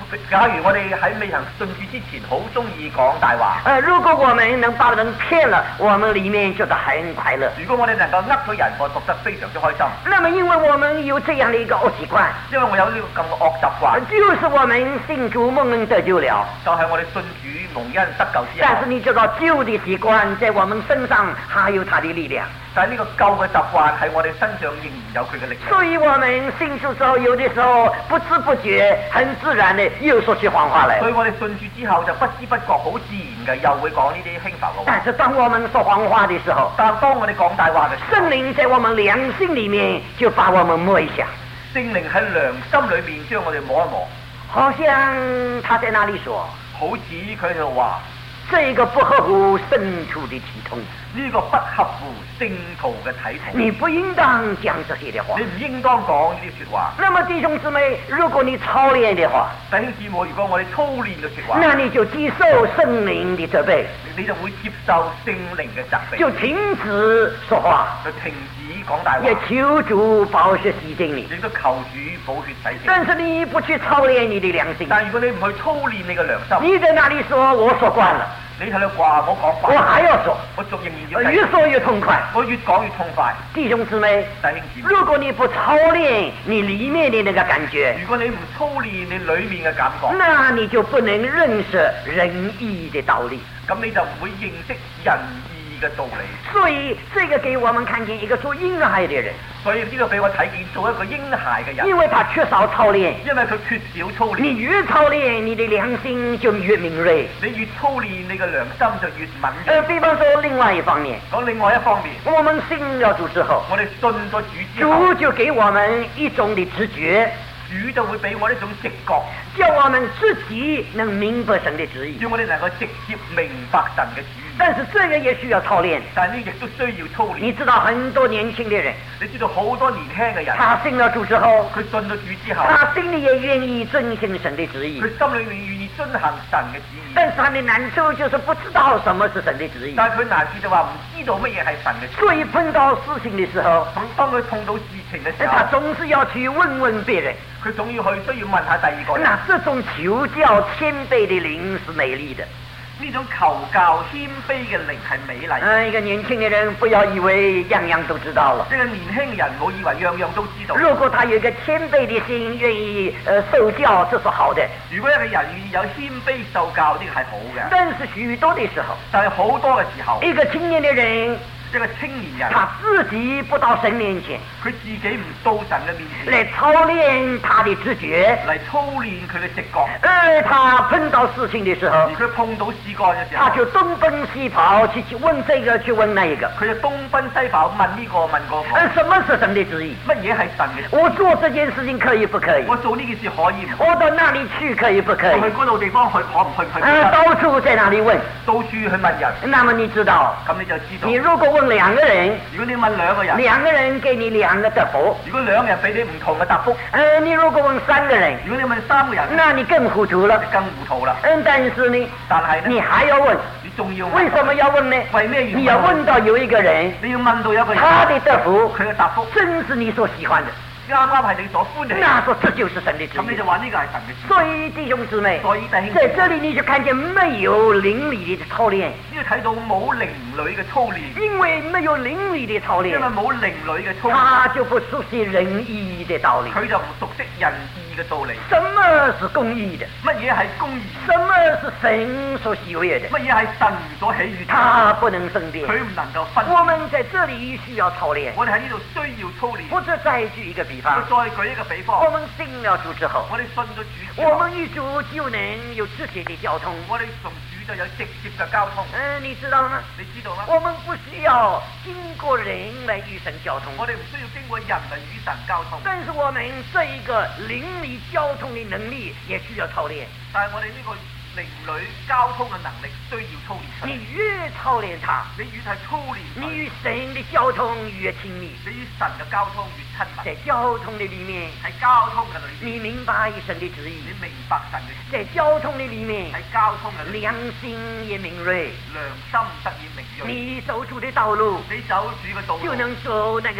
假如我哋喺未行信主之前，好中意講大話。 如果我們能把人騙了，我們裏面覺得很快樂。 如果我哋能夠呃到人，我覺得非常之開心。 那麼因為我們有這樣的一個惡習慣， 因為我有呢個咁嘅惡習慣， 就是我們信主蒙恩得救了， 就係我哋信主蒙恩得救之後。 但是你知道舊的習慣在我們身上還有它的力量。 但係呢個舊嘅習慣喺我哋身上仍然有佢嘅力量。 所以我們信主之後，有的時候不知不覺、很自然的又說起謊話來。 所以我哋信主之後就不知不覺、好自然嘅又會講呢啲輕浮嘅話。 但是當我們說謊話的時候， 但當我哋講大話嘅時候， 聖靈在我們良心裏面就把我們摸一下。 聖靈喺良心裏面將我哋摸一摸， 好像他在那裡說， 好似佢喺度話。 這個不合乎聖徒的體統， 呢個不合乎聖徒嘅體統。 你不應當講這些的話。 你唔應當講呢啲説話。 那麼弟兄姊妹，如果你操練的話， 弟兄姊妹，如果我哋操練嘅説話， 那你就接受聖靈的責備， 你就會接受聖靈嘅責備， 就停止說話， 就停止講大話， 也求主寶血洗淨你。 亦都求主寶血洗淨。 但是你不去操練你的良心， 但如果你唔去操練你嘅良心， 你在那裡說我說慣了， 你喺度話我講慣， 我還要說， 我仲仍然要越說越痛快。 我越講越痛快。 弟兄姊妹， 弟兄姊妹， 如果你不操練你裡面的那個感覺， 如果你唔操練你裡面嘅感覺， 那你就不能認識仁義的道理， 咁你就唔會認識仁義嘅道理。 所以這個給我們看見一個做嬰孩的人， 所以呢個俾我睇見做一個嬰孩嘅人， 因為他缺少操練， 因為佢缺少操練。 你越操練，你的良心就越敏銳。 你越操練，你嘅良心就越敏銳。 比方說另外一方面， 講另外一方面， 我們信了主之後， 我哋信咗主之後， 主就給我們一種的直覺， 主就會俾我呢種直覺， 叫我們自己能明白神的旨意。 叫我哋能夠直接明白神嘅旨意。 但是這個也需要操練， 但係呢亦都需要操練。 你知道很多年輕的人， 你知道好多年輕嘅人， 他信了主之後， 佢信咗主之後， 他心裡也願意遵行神的旨意， 佢心裏面願意遵行神嘅旨意。 但是他的難處就是不知道什麼是神的旨意， 但係佢難處就話唔知道乜嘢係神嘅旨意。 所以碰到事情的時候， 當佢碰到事情嘅時候， 他總是要去問問別人， 佢總要去需要問下第二個人。 那這種求教謙卑的靈是美麗的。 呢種求教謙卑嘅靈係美麗。 一個年輕的人不要以為樣樣都知道了。 一個年輕人我以為樣樣都知道。 如果他有一個謙卑的心，願意受教，這是好的。 如果一個人願意有謙卑受教，呢個係好嘅。 但是許多的時候， 但係好多嘅時候， 一個青年的人， 一個青年人， 他自己不到神面前， 佢自己唔到神嘅面前， 來操練他的直覺， 嚟操練佢嘅直覺。 而他碰到事情的時候， 而佢碰到事幹嘅時候， 他就東奔西跑去問這個，去問那一個。 佢就東奔西跑問呢個問嗰個。 什麼是神的旨意？ 乜嘢係神嘅旨意？ 我做這件事情可以不可以？ 我做呢件事可以唔可以？ 我到那裡去可以不可以？ 我去嗰度地方去可唔去？ 到處在那裡問， 到處去問人。 那麼你知道， 咁你就知道。 你如果問兩個人， 如果你問兩個人， 兩個人給你兩個答覆。 如果兩個人俾你唔同嘅答覆， 你如果問三個人， 如果你問三個人， 那你更糊塗了， 更糊塗啦。 但是呢，你還要問， 你仲要問， 為什麼要問呢？ 為咩原因？ 你要問到有一個人， 你要問到有一個人， 他的答覆， 佢嘅答覆， 正是你所喜歡的。 啱啱係你所歡喜， 那說這就是神的旨意。 咁你就話呢個係神嘅旨意。 所以弟兄姊妹， 所以弟兄， 在這裡你就看見沒有靈裡的操練。 呢個睇到冇靈裡嘅操練， 因為沒有靈裡的操練， 因為冇靈裡嘅操練， 他就不熟悉仁義的道理。 佢就唔熟悉仁義嘅道理。 什麼是公義的？ 乜嘢係公義？ 什麼是神所喜悅的？ 乜嘢係神所喜悅的？ 他不能分辨， 佢唔能夠分。 我們在這裡需要操練。 我哋喺呢度需要操練。 或者再舉一個比方， 我再舉一個比方， 我們信了主之後， 我哋信咗主之後， 我們與主就能有直接的交通。 我哋同主就有直接嘅交通。 你知道嗎？ 你知道嗎？ 我們不需要經過人來與神交通， 我哋唔需要經過人嚟與神交通。 但是我們這一個靈裡交通的能力也需要操練。 但係我哋呢個靈裡交通嘅能力需要操練出嚟。 你越操練它， 你越係操練， 你與神的交通越親密， 你與神嘅交通越親密。 在交通的裡面， 喺交通嘅裏面， 你明白神的旨意， 你明白神嘅旨意。 在交通的裡面， 喺交通嘅良心也敏銳， 良心得以明銳。 你走出的道路， 你走主嘅道路， 就能走那個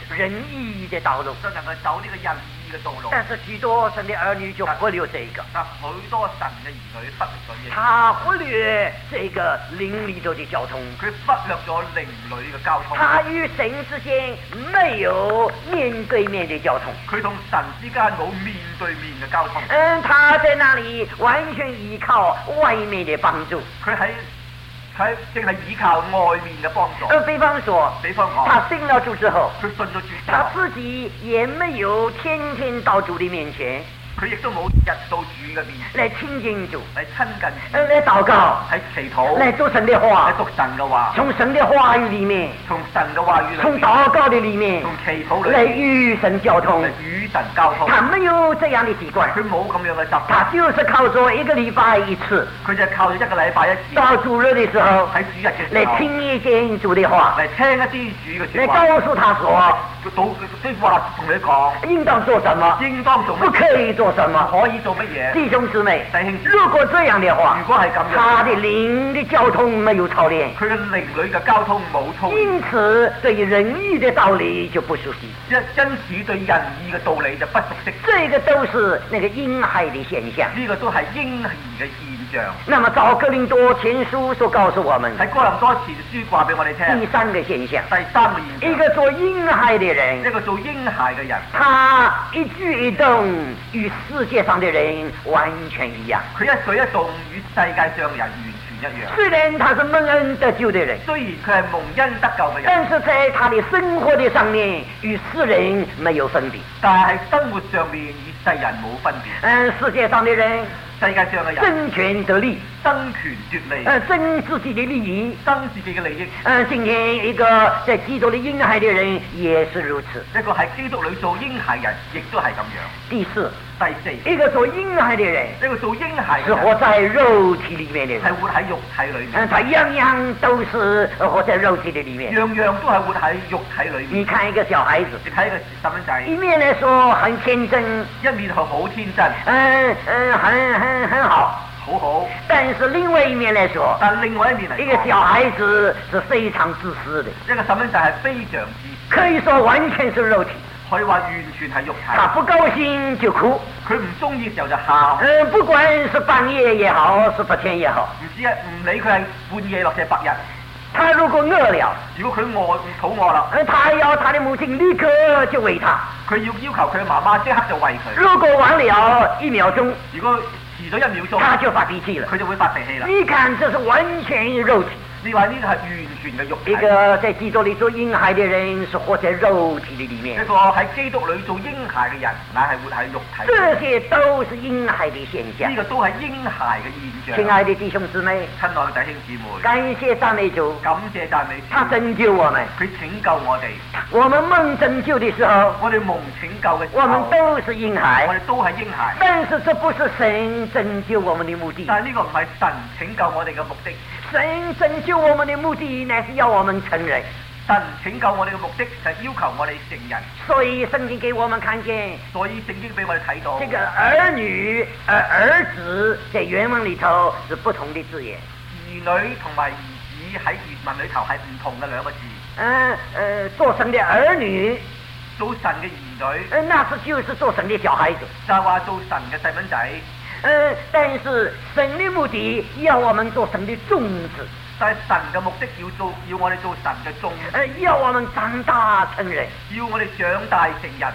仁義的道路， 就能夠走呢個仁義嘅道路。 但是許多神的兒女就忽略這個， 但許多神嘅兒女忽略咗呢， 他忽略這個靈裏頭的交通， 佢忽略咗靈裏嘅交通。 他與神之間沒有面對面的交通， 佢同神之間冇面對面嘅交通。 他在那裡完全依靠外面的幫助。 佢正係依靠外面嘅幫助。 比方說，他信了主之後， 佢信咗主之他後， 自己也沒有天天到主的面前佢亦都冇日到主嘅面前來親近主， 嚟親近主， 來禱告， 喺祈禱， 來讀神的話， 嚟讀神嘅話， 從神的話語裡面， 從神嘅話語裏面， 從禱告的裡面， 從祈禱裏來面與神交通嚟。與神交通。 他沒有這樣的習慣， 佢冇咁樣嘅習他慣， 就是靠着一個禮拜一次， 佢就靠咗一個禮拜一次， 到主日的時候喺主日嘅時來候聽一見主的話， 嚟聽一啲主嘅來説話， 告訴他說啲話同你講應當做什麼， 應當做乜， 不可以做什麼。 可以做乜嘢。 弟兄姊妹， 弟兄姊妹， 如果這樣的話如，果係咁樣， 他的靈的交通沒有操練， 佢嘅靈裏嘅交通冇操練， 因此對於仁義的道理就不熟悉。 因此對仁義嘅道理就不熟悉。 這個都是那個嬰孩的現象。 呢個都係嬰兒嘅現象。 那麼照哥林多前書所告訴我們， 喺哥林多前書話俾我哋聽， 第三個現象， 第三個現象， 一個做嬰孩的人， 一個做嬰孩嘅人， 他一舉一動與世界上的人完全一樣。 佢一舉一動與世界上嘅人完全一樣。 雖然他是蒙恩得救的人， 雖然佢係蒙恩得救嘅人， 但是在他的生活的上面與世人沒有分別。 但係喺生活上面與世人冇分別。 世界上的人世界上嘅人爭權得利， 爭權奪利， 爭自己的利益， 爭自己嘅利益。 今天一個在基督裏嬰孩的人也是如此。 一個喺基督裏做嬰孩人，亦都係咁樣。 第四， 第一個做嬰孩的人， 一個做嬰孩嘅是活在肉體裏面的人， 係活喺肉體裏面。 他樣樣都是活在肉體的裏面。 樣樣都係活喺肉體裏面。 你看一個小孩子， 你睇一個細蚊仔， 一面來說很天真， 一面係好天真， 很好， 好好。 但是另外一面來說， 但另外一面嚟一個小孩子是非常自私的， 一個細蚊仔係非常自私， 可以說完全是肉體。 可以話完全係肉體。 他不高興就哭， 佢唔中意嘅時候就喊。 不管是半夜也好，是白天也好。 唔理佢係半夜或者白日。 他如果餓了， 如果佢肚餓啦， 他要他的母親立刻就餵他。 佢要求佢媽媽即刻就餵佢。 如果晚了1秒鐘， 如果遲咗1秒鐘， 他就發脾氣了。 佢就會發脾氣啦。 你看，這是完全肉體。 你話呢個係完全嘅肉體。 一個在基督裏做嬰孩的人，是活在肉體的裏面。 一個喺基督裏做嬰孩嘅人，乃係活喺肉體。 這些都是嬰孩的現象。 呢個都係嬰孩嘅現象。 親愛的弟兄姊妹， 親愛嘅弟兄姊妹， 感謝讚美主， 感謝讚美主， 他拯救我們， 佢拯救我哋。 我們蒙拯救的時候， 我哋蒙拯救嘅時候， 我們都是嬰孩， 我哋都係嬰孩。 但是這不是神拯救我們的目的。 但係呢個唔係神拯救我哋嘅目的。 神拯救我們的目的，乃是要我們成人。 神拯救我哋嘅目的就係要求我哋成人。 所以聖經給我們看見， 所以聖經俾我哋睇到， 這個兒女、兒子在原文裏頭是不同的字眼。 兒女同埋兒子喺原文裏頭係唔同嘅兩個字。 做神的兒女， 做神嘅兒女， 那是就是做神的小孩子， 就係話做神嘅細蚊仔。 但是神的目的要我們做神的種子， 但係神嘅目的要我哋做神嘅種子， 要我們長大成人， 要我哋長大成人。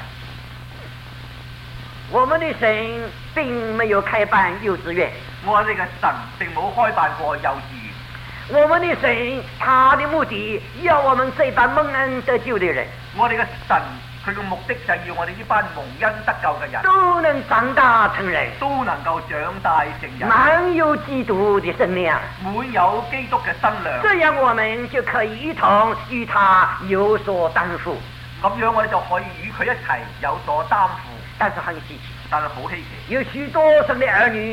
我們的神並沒有開辦幼稚園， 我哋嘅神並冇開辦過幼稚園。 我們的神，他的目的要我們這班蒙恩得救的人， 我哋嘅神佢嘅目的就係要我哋呢班蒙恩得救嘅人都能長大成人， 都能夠長大成人， 滿有基督的身量， 滿有基督嘅身量。 這樣我們就可以一同與他有所擔負。 咁樣我哋就可以與佢一齊有所擔負。 但是很稀奇， 但係好稀奇， 有許多神的兒女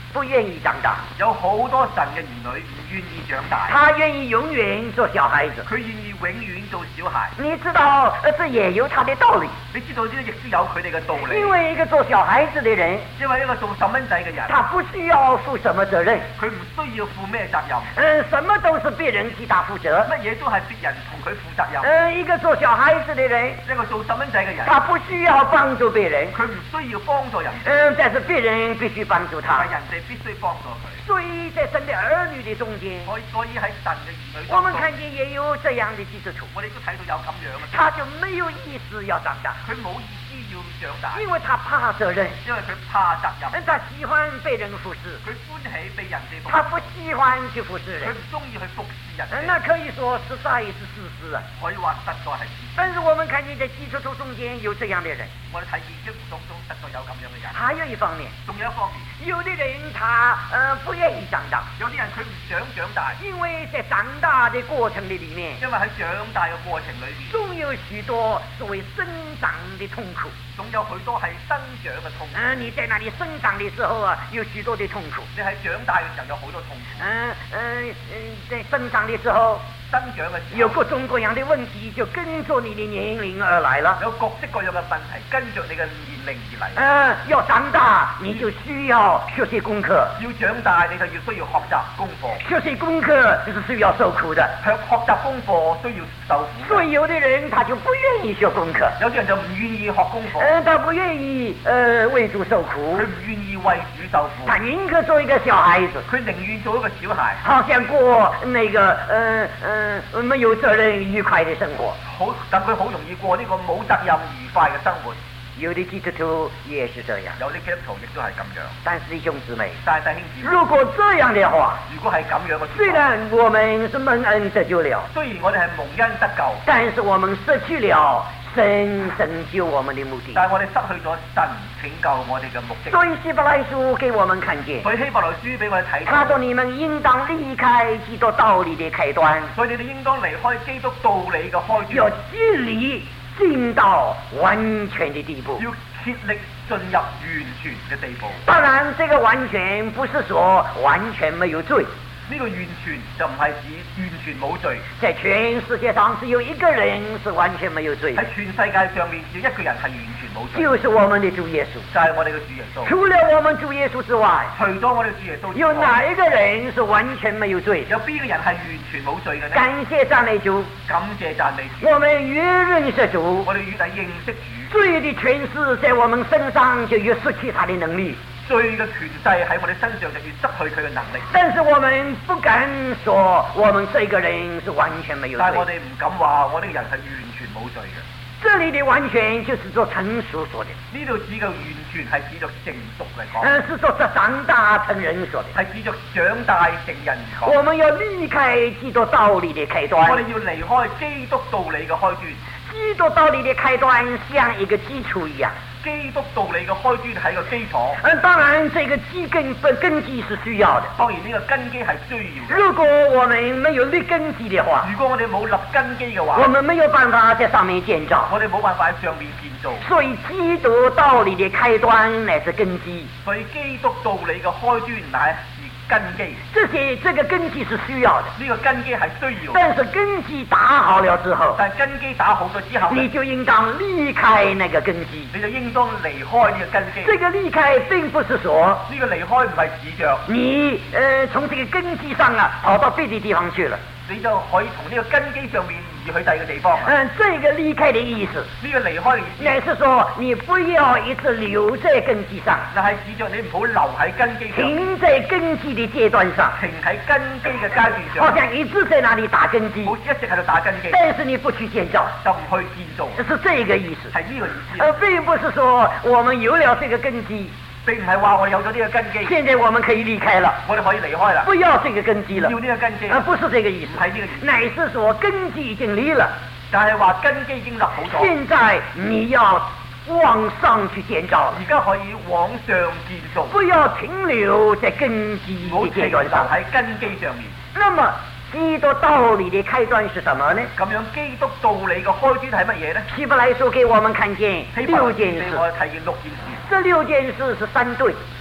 不愿意长大， 有好多神嘅兒女唔願意長大， 他愿意永远做小孩子。 佢願意永遠做小孩。 你知道，这也有他的道理。 你知道呢啲亦都有佢哋嘅道理。 因為一個做小孩子的人， 因為一個做細蚊仔嘅人， 他不需要負什麼責任， 佢唔需要負咩責任， 什麼都是別人替他負責。 乜嘢都係別人同佢負責任。 一個做小孩子的人， 一個做細蚊仔嘅人， 他不需要幫助別人， 佢唔需要幫助人， 但是別人必須幫助他。 但人哋必須幫助佢。 所以在神的兒女的中間， 所以喺神嘅兒女我們看見也有這樣的基督徒， 我哋都睇到有咁樣嘅， 他就沒有意思要長大， 佢冇意思要長大， 因為他怕責任， 因為佢怕責任， 他喜歡被人服侍， 佢歡喜被人哋服侍， 他不喜歡去服侍人， 佢唔中意去服侍人哋。 那可以說實在是事實啊。 可以話實在係事實。 但是我們看見在基督徒中間有這樣的人， 我哋睇見基督徒中實在有咁樣嘅人。 還有一方面， 仲有一方面， 有的人他不願意長大， 有啲人佢唔想長大， 因為在長大的過程的裡面， 因為喺長大嘅過程裏面， 總有許多所謂生長的痛苦， 總有許多係生長嘅痛苦。 你在那裡生長的時候啊，有許多的痛苦。 你喺長大嘅時候有好多痛苦。 在生長的時候， 生長嘅時候， 有各種各樣的問題就跟着你的年齡而來了。 有各式各樣嘅問題跟着你嘅年齡而嚟。 要長大，你就需要學習功課。 要長大，你就要需要學習功課。 學習功課就是需要受苦的。 學習功課需要受苦。 所以有的人他就不願意學功課。 有啲人就唔願意學功課。 他不願意為主受苦。 佢唔願意為主受苦。 他寧可做一個小孩子。 佢寧願做一個小孩。 好像過那個沒有責任愉快的生活。 好，等佢好容易過呢個冇責任愉快嘅生活。 有的基督徒也是這樣， 有啲基督徒亦都係咁樣。 但是弟兄姊妹， 如果這樣的話， 如果係咁樣嘅， 雖然我們是蒙恩得救了， 雖然我哋係蒙恩得救， 但是我們失去了神拯救我們的目的。 但係我哋失去咗神拯救我哋嘅目的。 所以希伯來書給我們看見， 所以希伯來書俾我哋睇到， 他說你們應當離開基督道理的開端， 所以你哋應當離開基督道理嘅開端， 要竭力進到完全的地步， 要竭力進入完全嘅地步。 當然，這個完全不是說完全沒有罪。 呢個完全就唔係指完全冇罪。 在全世界上只有一個人是完全沒有罪。 喺全世界上面只有一個人係完全冇罪， 就是我們的主耶穌。 就係我哋嘅主耶穌。 除了我們主耶穌之外， 除咗我哋主耶穌之外， 有哪一個人是完全沒有罪？ 有邊個人係完全冇罪嘅呢？ 感謝讚美主， 感謝讚美主。 我們越認識主， 我哋越係認識主， 罪的權勢在我們身上就越失去他的能力。 罪嘅權勢喺我哋身上就越失去佢嘅能力。 但是我們不敢說我們這個人是完全沒有罪。 但係我哋唔敢話我呢個人係完全冇罪嘅。 這裡的完全就是做成熟說的。 呢度指嘅完全係指着成熟嚟講。 是做長大成人說的。 係指着長大成人而講。 我們要離開基督道理的開端。 我哋要離開基督道理嘅開端。 基督道理的開端像一個基礎一樣。 基督道理嘅開端係個基礎。 當然，這個根基是需要的。 當然呢個根基係需要嘅。 如果我們沒有立根基的話， 如果我哋冇立根基嘅話， 我們沒有辦法在上面建造。 我哋冇辦法喺上面建造。 所以基督道理的開端乃是根基。 所以基督道理嘅開端乃是根基。 這個根基是需要的。 呢個根基係需要。 但是根基打好了之後， 但根基打好咗之後， 你就應當離開那個根基。 你就應當離開呢個根基。 這個離開並不是說呢個離開唔係指着你從這個根基上跑到別的地方去了。 你就可以從呢個根基上面移去第二個地方。 這個離開的意思， 呢個離開嘅意思， 乃是說你不要一直留在根基上。 但係指着你唔好留喺根基上。 停在根基的階段上。 停喺根基嘅階段上。 好像一直在那裡打根基。 好似一直喺度打根基。 但是你不去建造， 就唔去建造。 是這個意思。 係呢個意思。 並不是說我們有了這個根基。 並唔係話我哋有咗呢個根基， 現在我們可以離開了， 我哋可以離開啦， 不要這個根基了， 要呢個根基， 不是這個意思， 係呢個意思， 乃是說根基已經立了， 但係話根基已經立好咗， 現在你要往上去建造， 而家可以往上建造， 不要停留在根基的階段上， 喺根基上面。 那麼基督道理的開端是什麼呢？ 咁樣基督道理嘅開端係乜嘢呢？ 希伯來書給我們看見6件事， 我哋睇見6件事。 這6件事是3對。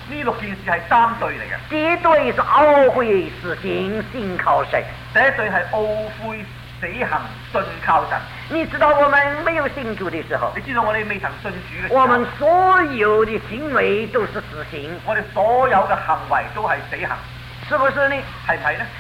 呢6件事係3對嚟嘅。 第一對是懊悔死行，信靠神。 第一對係懊悔死行，信靠神。 你知道我們沒有信主的時候， 你知道我哋未曾信主嘅時候， 我們所有的行為都是死行， 我哋所有嘅行為都係死行， 是不是呢？ 係唔係呢？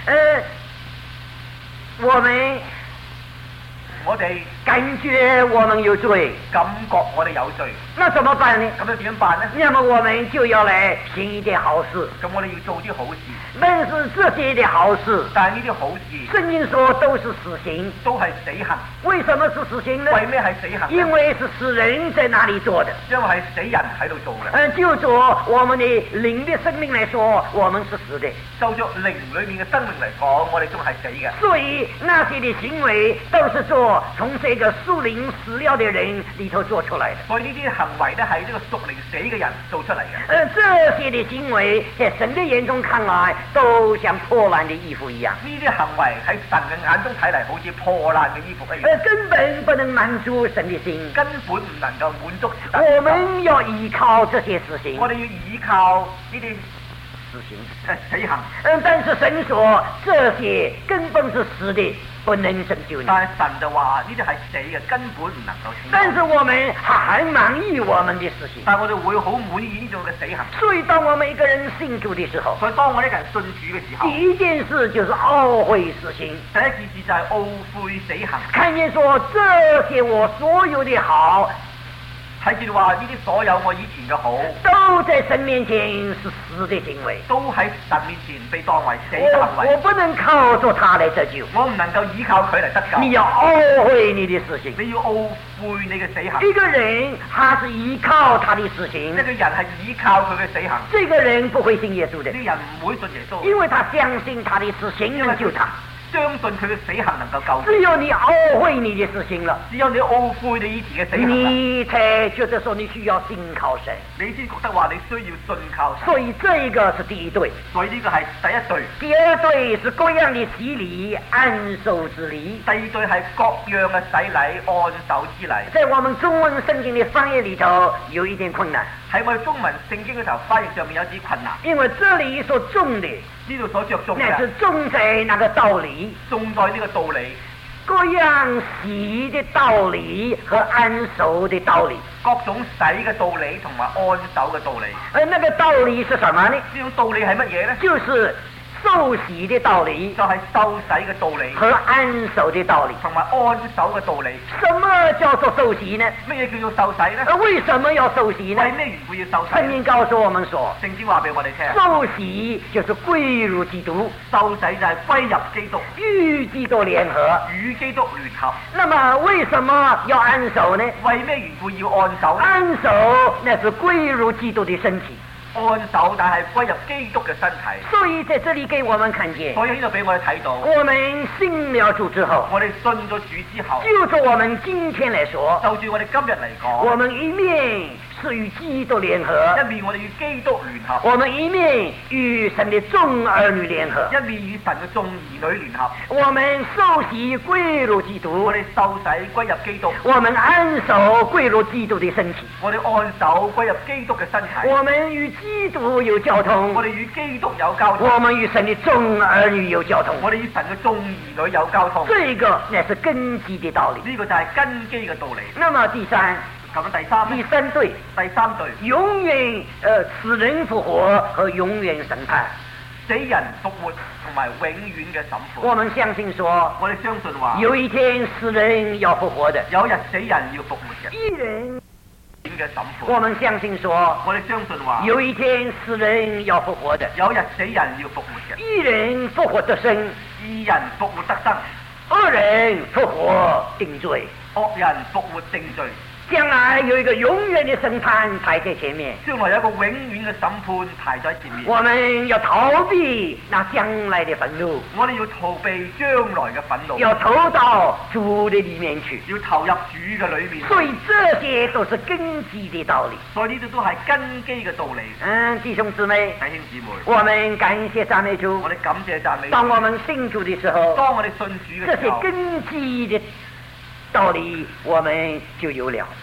我哋感覺我們有罪， 感覺我哋有罪， 那怎麼辦呢？ 咁樣點辦呢？ 那麼我們就要來行一點好事。 咁我哋要做啲好事， 但是這些的好事， 但係呢啲好事聖經說都是死刑， 都係死行。 為什麼是死刑呢？ 為咩係死行呢？ 因為是死人在那裡做的。 因為係死人喺度做嘅。 就做我們的靈的生命來說，我們是死的。 就着靈裏面嘅生命嚟講，我哋仲係死嘅。 所以那些的行為都是做從這個屬靈死了的人裡頭做出來的。 所以呢啲行為咧係呢個屬靈死嘅人做出嚟嘅。 這些的行為在神的眼中看來，都像破爛的衣服一樣。 呢啲行為喺神嘅眼中睇嚟，好似破爛嘅衣服一樣。 根本不能滿足神的心， 根本唔能夠滿足神。 我們要依靠這些死刑。 我哋要依靠呢啲死刑， 死行。 但是神說這些根本是死的，不能拯救你。 但係神就話呢啲係死嘅，根本唔能夠拯救。 但是我們還滿意我們的死刑。 但係我哋會好滿意呢種嘅死行。 所以當我們一個人信主的時候， 所以當我呢個人信主嘅時候， 第一件事就是懊悔死刑。 第一件事就係懊悔死行。 看見說這些我所有的好， 睇見話呢啲所有我以前嘅好， 都在神面前是死的行為， 都喺神面前被當為死嘅行為。 我不能靠着他來得救， 我唔能夠依靠佢嚟得救。 你要懊悔你的死刑。 你要懊悔你嘅死行。 一個人他是依靠他的死刑， 一個人係依靠佢嘅死行。 這個人不會信耶穌的， 呢人唔會信耶穌， 因為他相信他的死刑能救他。 相信佢嘅死行能夠救。 只有你懊悔你的死刑了， 只有你懊悔你以前嘅死行， 你才覺得說你需要信靠神， 你先覺得話你需要信靠神。 所以這一個是第一對。 所以呢個係第一對。 第二對是各樣的洗禮、安守之禮。 第二對係各樣嘅洗禮、安守之禮。 在我們中文聖經的翻譯裏頭有一點困難， 喺我哋中文聖經嗰頭翻譯上面有啲困難， 因為這裏所重的， 呢度所着重嘅， 那是重在那個道理， 重在呢個道理， 各樣洗的道理和安守的道理， 各種洗嘅道理同埋安守嘅道理。 那個道理是什麼呢？ 呢種道理係乜嘢呢？ 就是受洗的道理， 就係受洗嘅道理和安守的道理。 同埋安守嘅道理。 什麼叫做受洗呢？ 乜嘢叫做受洗呢？ 為什麼要受洗呢？ 為咩緣故要受洗？ 聖經告訴我們說， 聖經話俾我哋聽， 受洗就是歸入基督， 受洗就係歸入基督， 與基督聯合， 與基督聯合。 那麼為什麼要安守呢？ 為咩緣故要安守呢？ 安守那是歸入基督的身體， 安守但係歸入基督嘅身體。 所以在這裡給我們看見， 所以呢度俾我哋睇到， 我們信了主之後， 我哋信咗主之後， 就着我們今天來說， 就住我哋今日嚟講， 我們一面是與基督聯合， 一面我哋與基督聯合， 我們一面與神的眾兒女聯合， 一面與神嘅眾兒女聯合。 我們受洗歸入基督， 我哋受洗歸入基督， 我們安守歸入基督的身體， 我哋安守歸入基督嘅身體， 我們與基督有交通， 我哋與基督有交通， 我們與神的眾兒女有交通， 我哋與神嘅眾兒女有交通。 這個乃是根基的道理。 呢個就係根基嘅道理。 那麼第三對， 第三對， 永遠死人復活和永遠審判， 死人復活同埋永遠嘅審判。 我們相信說， 我哋相信話， 有一天死人要復活的， 有日死人要復活嘅。 義人嘅審判。 我們相信說， 我哋相信話， 有一天死人要復活的， 有日死人要復活嘅。 義人復活得生， 義人復活得生， 惡人復活定罪， 惡人復活定罪。 將來有一個永遠的審判排在前面， 將來有一個永遠嘅審判排在前面。 我們要逃避那將來的憤怒， 我哋要逃避將來嘅憤怒， 要投到主的裡面去， 要投入主嘅裏面。 所以這些都是根基的道理。 所以呢啲都係根基嘅道理。 弟兄姊妹， 弟兄姊妹， 我們感謝讚美主。 我哋感謝讚美主。 當我們信主的時候， 當我哋信主嘅時候， 這些根基的道理我們就有了。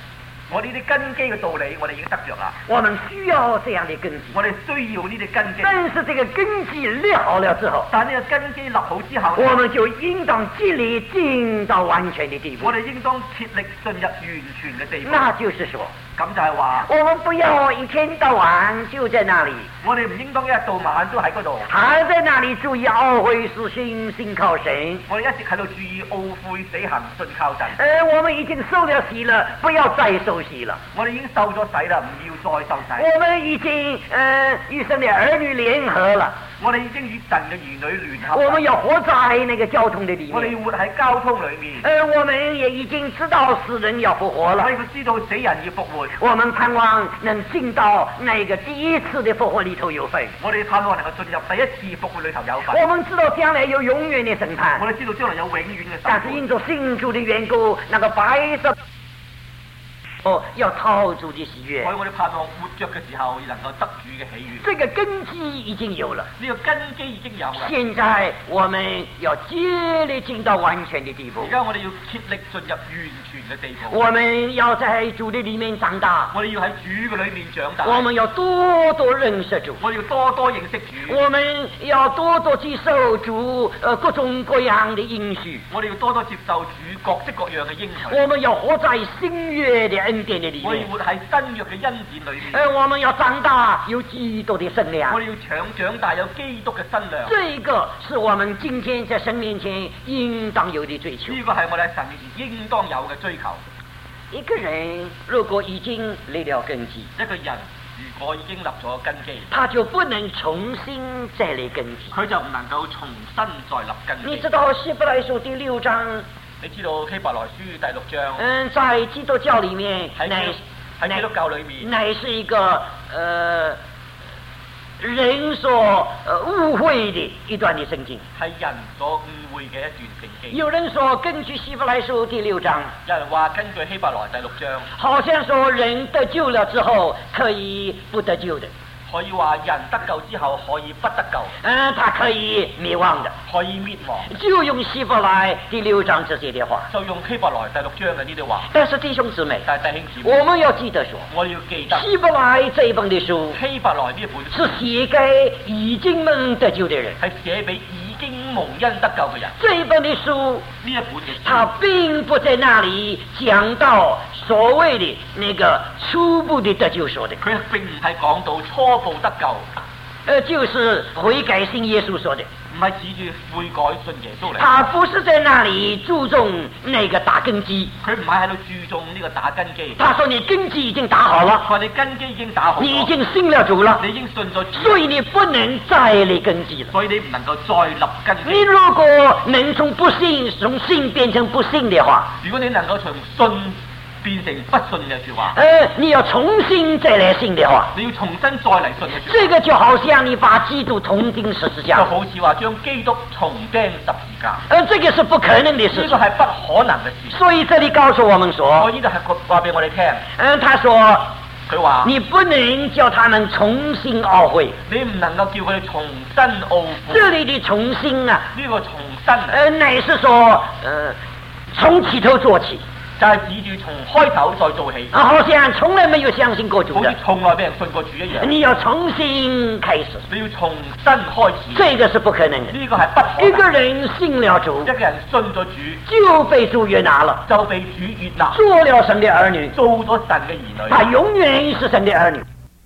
我呢啲根基嘅道理，我哋已經得着啦。 我们需要这样的根基。 我哋需要呢啲根基。 但是这个根基立好了之后， 但呢個根基立好之後， 我们就應當竭力進到完全的地步。 我哋應當竭力進入完全嘅地步。 那就是說， 咁就係話， 我們不要一天到晚就在那裡， 我哋唔應當一日到晚都喺嗰度， 還在那裡注意懊悔死心，信靠神。 我哋一直喺度注意懊悔死行，信靠神。 我們已經受了洗了，不要再受洗了。 我哋已經受咗洗啦，唔要再受洗。 我們已經與神的兒女聯合了。 我哋已經與神嘅兒女聯合。 我們要活在那個交通的裡面。 我哋活喺交通裡面。 我們也已經知道死人要復活了。 我哋知道死人要復活。 我們盼望能進到那個第一次的復活裡頭有份。 我哋盼望能夠進入第一次復活裡頭有份。 我們知道將來有永遠的審判。 我哋知道將來有永遠嘅審判。 但是因着信主的緣故，那個白色要討主的喜悅。 所以我哋盼望活着嘅時候能夠得主嘅喜悅。 這個根基已經有了。 呢個根基已經有啦。 現在我們要竭力進到完全的地步。 而家我哋要竭力進入完全嘅地步。 我們要在主的裡面長大。 我哋要喺主嘅裡面長大。 我們要多多認識主。 我哋要多多認識主。 我們要多多接受主各種各樣的應許。 我哋要多多接受主各式各樣嘅應許。 我們要活在新約的恩典的裡面。 我哋活喺新約嘅恩典裏面。 我們要長大有基督的身量。 我哋要長大有基督嘅身量。 這個是我們今天在神面前應當有的追求。 呢個係我哋喺神面前應當有嘅追求。 一個人如果已經立了根基， 一個人如果已經立咗根基， 他就不能重新再立根基。 佢就唔能夠重新再立根基。 你知道希伯來書第6章？ 你知道希伯來書第6章？ 在基督教裡面， 喺基督教裡面， 乃是一個人所誤會的一段的聖經， 係人所誤會嘅一段聖經。 有人說根據希伯來書第6章， 有人話根據希伯來第6章， 好像說人得救了之後可以不得救的。 可以話人得救之後可以不得救， 他可以滅亡的， 可以滅亡。 就用希伯來第6章這些的話， 就用希伯來第6章嘅呢啲話。 但是弟兄姊妹， 但係弟兄姊妹， 我們要記得說， 我要記得希伯來這一本的書， 希伯來呢一本是寫給已經蒙得救的人， 係寫俾已經蒙恩得救嘅人。 這一本的書， 呢一本嘅書， 他並不在那裡講到所謂的那個初步的得救說的， 佢並唔係講到初步得救， 就是悔改信耶穌說的， 唔係指住悔改信耶穌嚟。 他不是在那裡注重那個打根基， 佢唔係喺度注重呢個打根基。 他說你根基已經打好了， 話你根基已經打好， 你已經信了主了， 你已經信咗主， 所以你不能再立根基了。 所以你唔能夠再立根基。 你如果能從不信，從信變成不信的話， 如果你能夠從信變成不信嘅説話， 你要重新再來信的話， 你要重新再嚟信嘅説話， 這個就好像你把基督同釘十字架， 就好似話將基督重釘十字架， 這個是不可能的事情， 呢個係不可能嘅事。 所以這裡告訴我們說， 我呢度係話俾我哋聽， 他說佢話你不能叫他們重新懊悔， 你唔能夠叫佢哋重新懊悔。 這裡的重新啊， 呢個重新乃是說從起頭做起。 就係指住從開頭再做起， 好像從來沒有相信過主的， 好似從來俾人信過主一樣。 你要重新開始， 你要重新開始， 這個是不可能的。 呢個係不可能。 一個人信了主， 一個人信咗主， 就被主悅納了， 就被主悅納， 做了神的兒女， 做咗神嘅兒女， 他永遠是神的兒女。